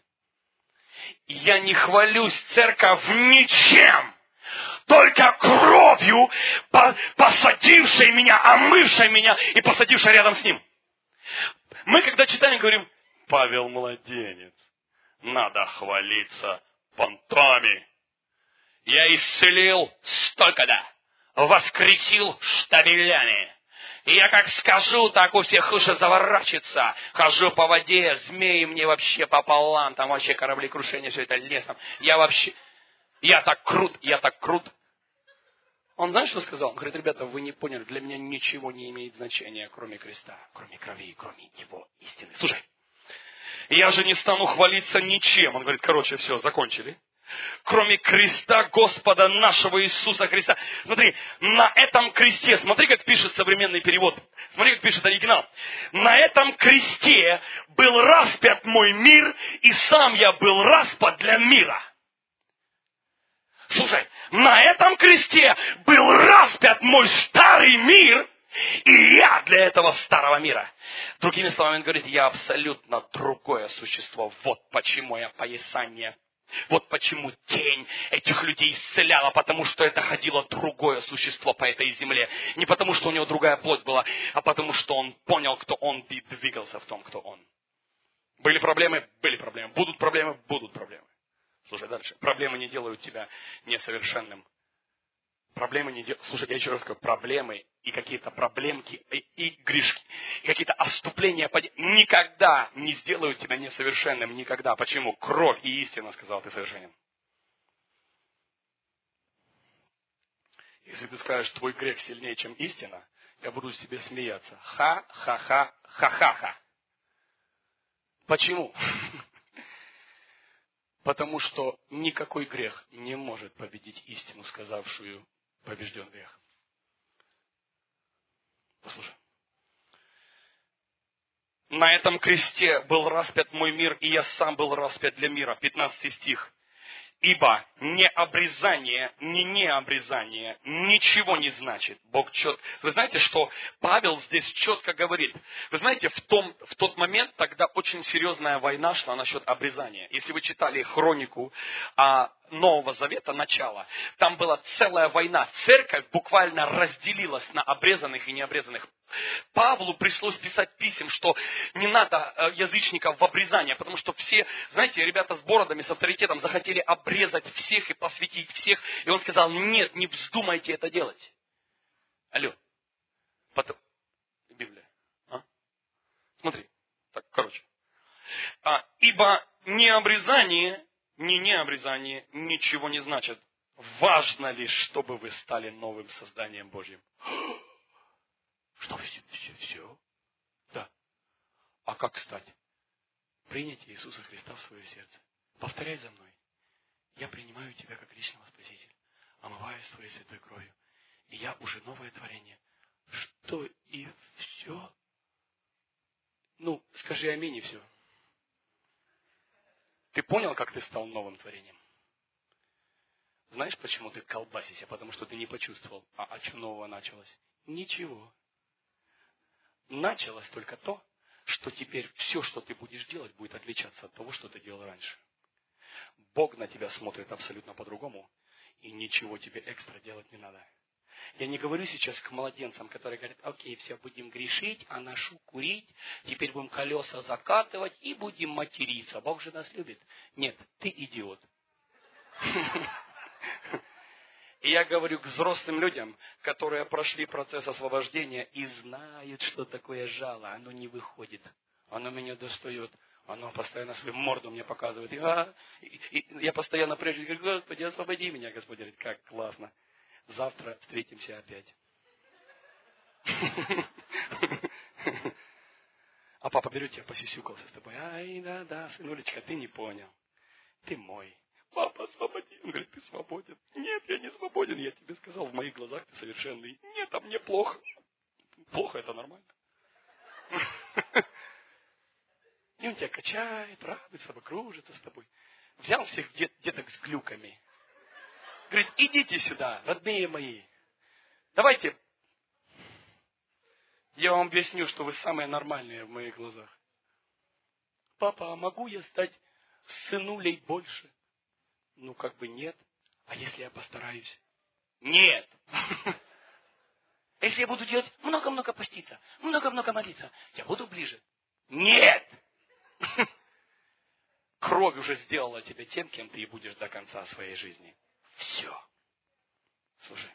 Speaker 2: И я не хвалюсь, церковь, ничем, только кровью, посадившей меня, омывшей меня и посадившей рядом с ним. Мы, когда читаем, говорим, Павел младенец, надо хвалиться понтами. Я исцелил столько-то. Воскресил штабелями. И я как скажу, так у всех уши заворачивается. Хожу по воде, змеи мне вообще пополам. Там вообще кораблекрушение, все это лесом. Я вообще... Я так крут, я так крут. Он знаешь, что сказал? Он говорит, ребята, вы не поняли, для меня ничего не имеет значения, кроме креста, кроме крови, кроме его истины. Слушай, я же не стану хвалиться ничем. Он говорит, короче, все, закончили. Кроме креста Господа нашего Иисуса Христа. Смотри, на этом кресте, смотри, как пишет современный перевод. Смотри, как пишет оригинал. На этом кресте был распят мой мир, и сам я был распят для мира. Слушай, на этом кресте был распят мой старый мир, и я для этого старого мира. Другими словами, он говорит, я абсолютно другое существо. Вот почему я поясание. Вот почему тень этих людей исцеляла, потому что это ходило другое существо по этой земле. Не потому, что у него другая плоть была, а потому, что он понял, кто он, и двигался в том, кто он. Были проблемы? Были проблемы. Будут проблемы? Будут проблемы. Слушай, дальше. Проблемы не делают тебя несовершенным. Проблемы не делают... Слушай, я еще раз скажу. Проблемы и какие-то проблемки, и, и грешки, и какие-то отступления никогда не сделают тебя несовершенным. Никогда. Почему? Кровь и истина, сказал, ты совершенен. Если ты скажешь, твой грех сильнее, чем истина, я буду себе смеяться. Ха-ха-ха-ха-ха-ха. Почему? Потому что никакой грех не может победить истину, сказавшую побежден грех. Послушай. На этом кресте был распят мой мир, и я сам был распят для мира. пятнадцатый стих. Ибо не обрезание, не необрезание ничего не значит. Бог четко... Вы знаете, что Павел здесь четко говорит. Вы знаете, в, том, в тот момент тогда очень серьезная война шла насчет обрезания. Если вы читали хронику а, Нового Завета, начало, там была целая война. Церковь буквально разделилась на обрезанных и необрезанных. Павлу пришлось писать писем, что не надо язычников в обрезание, потому что все, знаете, ребята с бородами, с авторитетом захотели обрезать всех и посвятить всех. И он сказал, нет, не вздумайте это делать. Алло. Потом... Библия. А? Смотри. Так, короче. А, ибо не обрезание, не необрезание ничего не значит. Важно лишь, чтобы вы стали новым созданием Божьим. Что все, все, все? Да. А как стать? Принять Иисуса Христа в свое сердце. Повторяй за мной. Я принимаю тебя как личного Спасителя. Омываюсь своей святой кровью. И я уже новое творение. Что и все? Ну, скажи аминь и все. Ты понял, как ты стал новым творением? Знаешь, почему ты колбасишься? Потому что ты не почувствовал. А, а что нового началось? Ничего. Началось только то, что теперь все, что ты будешь делать, будет отличаться от того, что ты делал раньше. Бог на тебя смотрит абсолютно по-другому, и ничего тебе экстра делать не надо. Я не говорю сейчас к младенцам, которые говорят, окей, все, будем грешить, а нашу курить, теперь будем колеса закатывать и будем материться. Бог же нас любит. Нет, ты идиот. И я говорю к взрослым людям, которые прошли процесс освобождения и знают, что такое жало. Оно не выходит. Оно меня достает. Оно постоянно свою морду мне показывает. И, а, и, и я постоянно прежде говорю, Господи, освободи меня. Господь говорит, как классно. Завтра встретимся опять. А папа берет тебя, посюсюкался с тобой. Ай, да-да, сынулечка, ты не понял. Ты мой. Папа, освободи. Он говорит, ты свободен. Нет, я не свободен. Я тебе сказал, в моих глазах ты совершенный. Нет, а мне плохо. Плохо, это нормально. И он тебя качает, радуется, кружится с тобой. Взял всех дет, деток с глюками. Говорит, идите сюда, родные мои. Давайте, я вам объясню, что вы самые нормальные в моих глазах. Папа, а могу я стать сынулей больше? Ну, как бы нет. А если я постараюсь? Нет. Если я буду делать много-много поститься, много-много молиться, я буду ближе? Нет. Кровь уже сделала тебя тем, кем ты и будешь до конца своей жизни. Все. Слушай.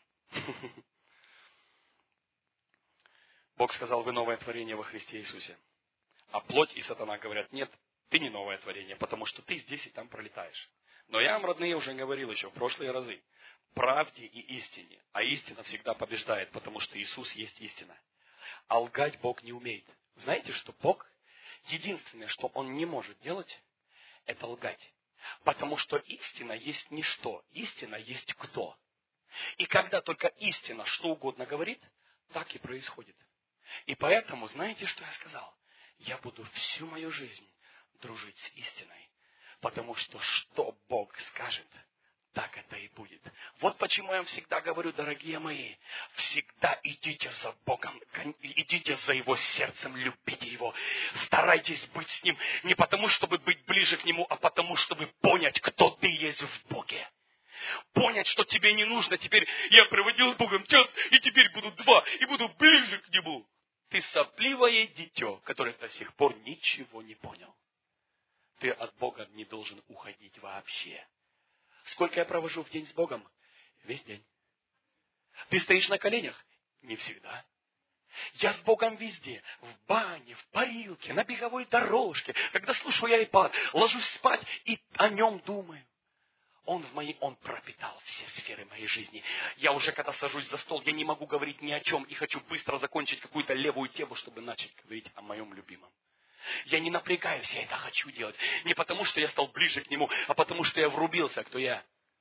Speaker 2: Бог сказал, вы новое творение во Христе Иисусе. А плоть и сатана говорят, нет, ты не новое творение, потому что ты здесь и там пролетаешь. Но я вам, родные, уже говорил еще в прошлые разы. Правде и истине. А истина всегда побеждает, потому что Иисус есть истина. А лгать Бог не умеет. Знаете, что Бог, единственное, что Он не может делать, это лгать. Потому что истина есть ничто. Истина есть кто. И когда только истина что угодно говорит, так и происходит. И поэтому, знаете, что я сказал? Я буду всю мою жизнь дружить с истиной. Потому что что Бог скажет, так это и будет. Вот почему я вам всегда говорю, дорогие мои, всегда идите за Богом, идите за Его сердцем, любите Его. Старайтесь быть с Ним не потому, чтобы быть ближе к Нему, а потому, чтобы понять, кто ты есть в Боге. Понять, что тебе не нужно. Теперь я проводил с Богом час, и теперь буду два, и буду ближе к Нему. Ты сопливое дитё, которое до сих пор ничего не понял. Ты от Бога не должен уходить вообще. Сколько я провожу в день с Богом? Весь день. Ты стоишь на коленях? Не всегда. Я с Богом везде. В бане, в парилке, на беговой дорожке. Когда слушаю я iPad, ложусь спать и о нем думаю. Он в моей, он пропитал все сферы моей жизни. Я уже, когда сажусь за стол, я не могу говорить ни о чем и хочу быстро закончить какую-то левую тему, чтобы начать говорить о моем любимом. Я не напрягаюсь, я это хочу делать. Не потому, что я стал ближе к Нему, а потому, что я врубился, кто я.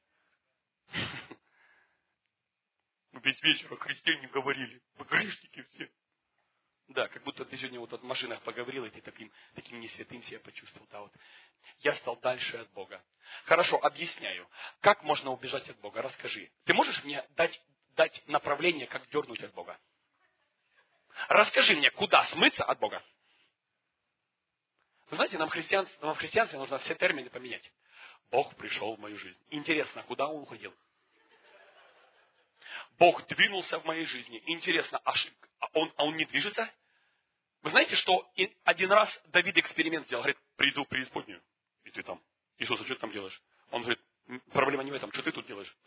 Speaker 2: Мы весь вечер о Христе не говорили. Вы грешники все. Да, как будто ты сегодня вот о машинах поговорил, и ты таким, таким несвятым себя почувствовал. Да, вот. Я стал дальше от Бога. Хорошо, объясняю. Как можно убежать от Бога? Расскажи. Ты можешь мне дать, дать направление, как дернуть от Бога? Расскажи мне, куда смыться от Бога? Вы знаете, нам, христиан, нам в христианстве нужно все термины поменять. Бог пришел в мою жизнь. Интересно, куда Он уходил? Бог двинулся в моей жизни. Интересно, а он, а он не движется? Вы знаете, что один раз Давид эксперимент сделал. Говорит, приду в преисподнюю. И ты там. Иисус, а что ты там делаешь? Он говорит, проблема не в этом, что ты тут делаешь?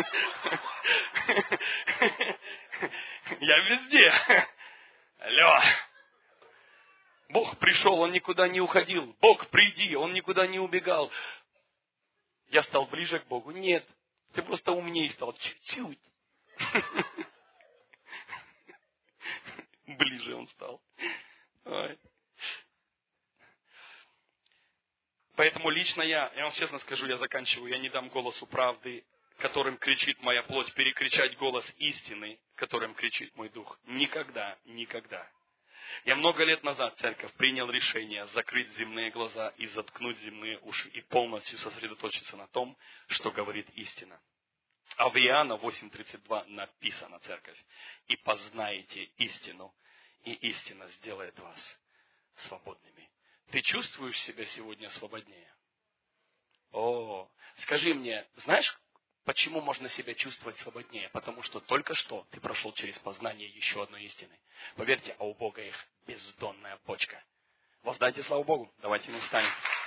Speaker 2: Я везде. Алло. Бог пришел, Он никуда не уходил. Бог, приди, Он никуда не убегал. Я стал ближе к Богу. Нет, ты просто умнее стал. Чуть-чуть. Ближе Он стал. Ой. Поэтому лично я, я вам честно скажу, я заканчиваю, я не дам голосу правды, которым кричит моя плоть, перекричать голос истины, которым кричит мой дух. Никогда, никогда. Я много лет назад, церковь, принял решение закрыть земные глаза и заткнуть земные уши и полностью сосредоточиться на том, что говорит истина. А в Иоанна восемь тридцать два написано, церковь, «И познаете истину, и истина сделает вас свободными». Ты чувствуешь себя сегодня свободнее? О, скажи мне, знаешь, почему можно себя чувствовать свободнее? Потому что только что ты прошел через познание еще одной истины. Поверьте, а у Бога их бездонная бочка. Воздайте славу Богу. Давайте мы встанем.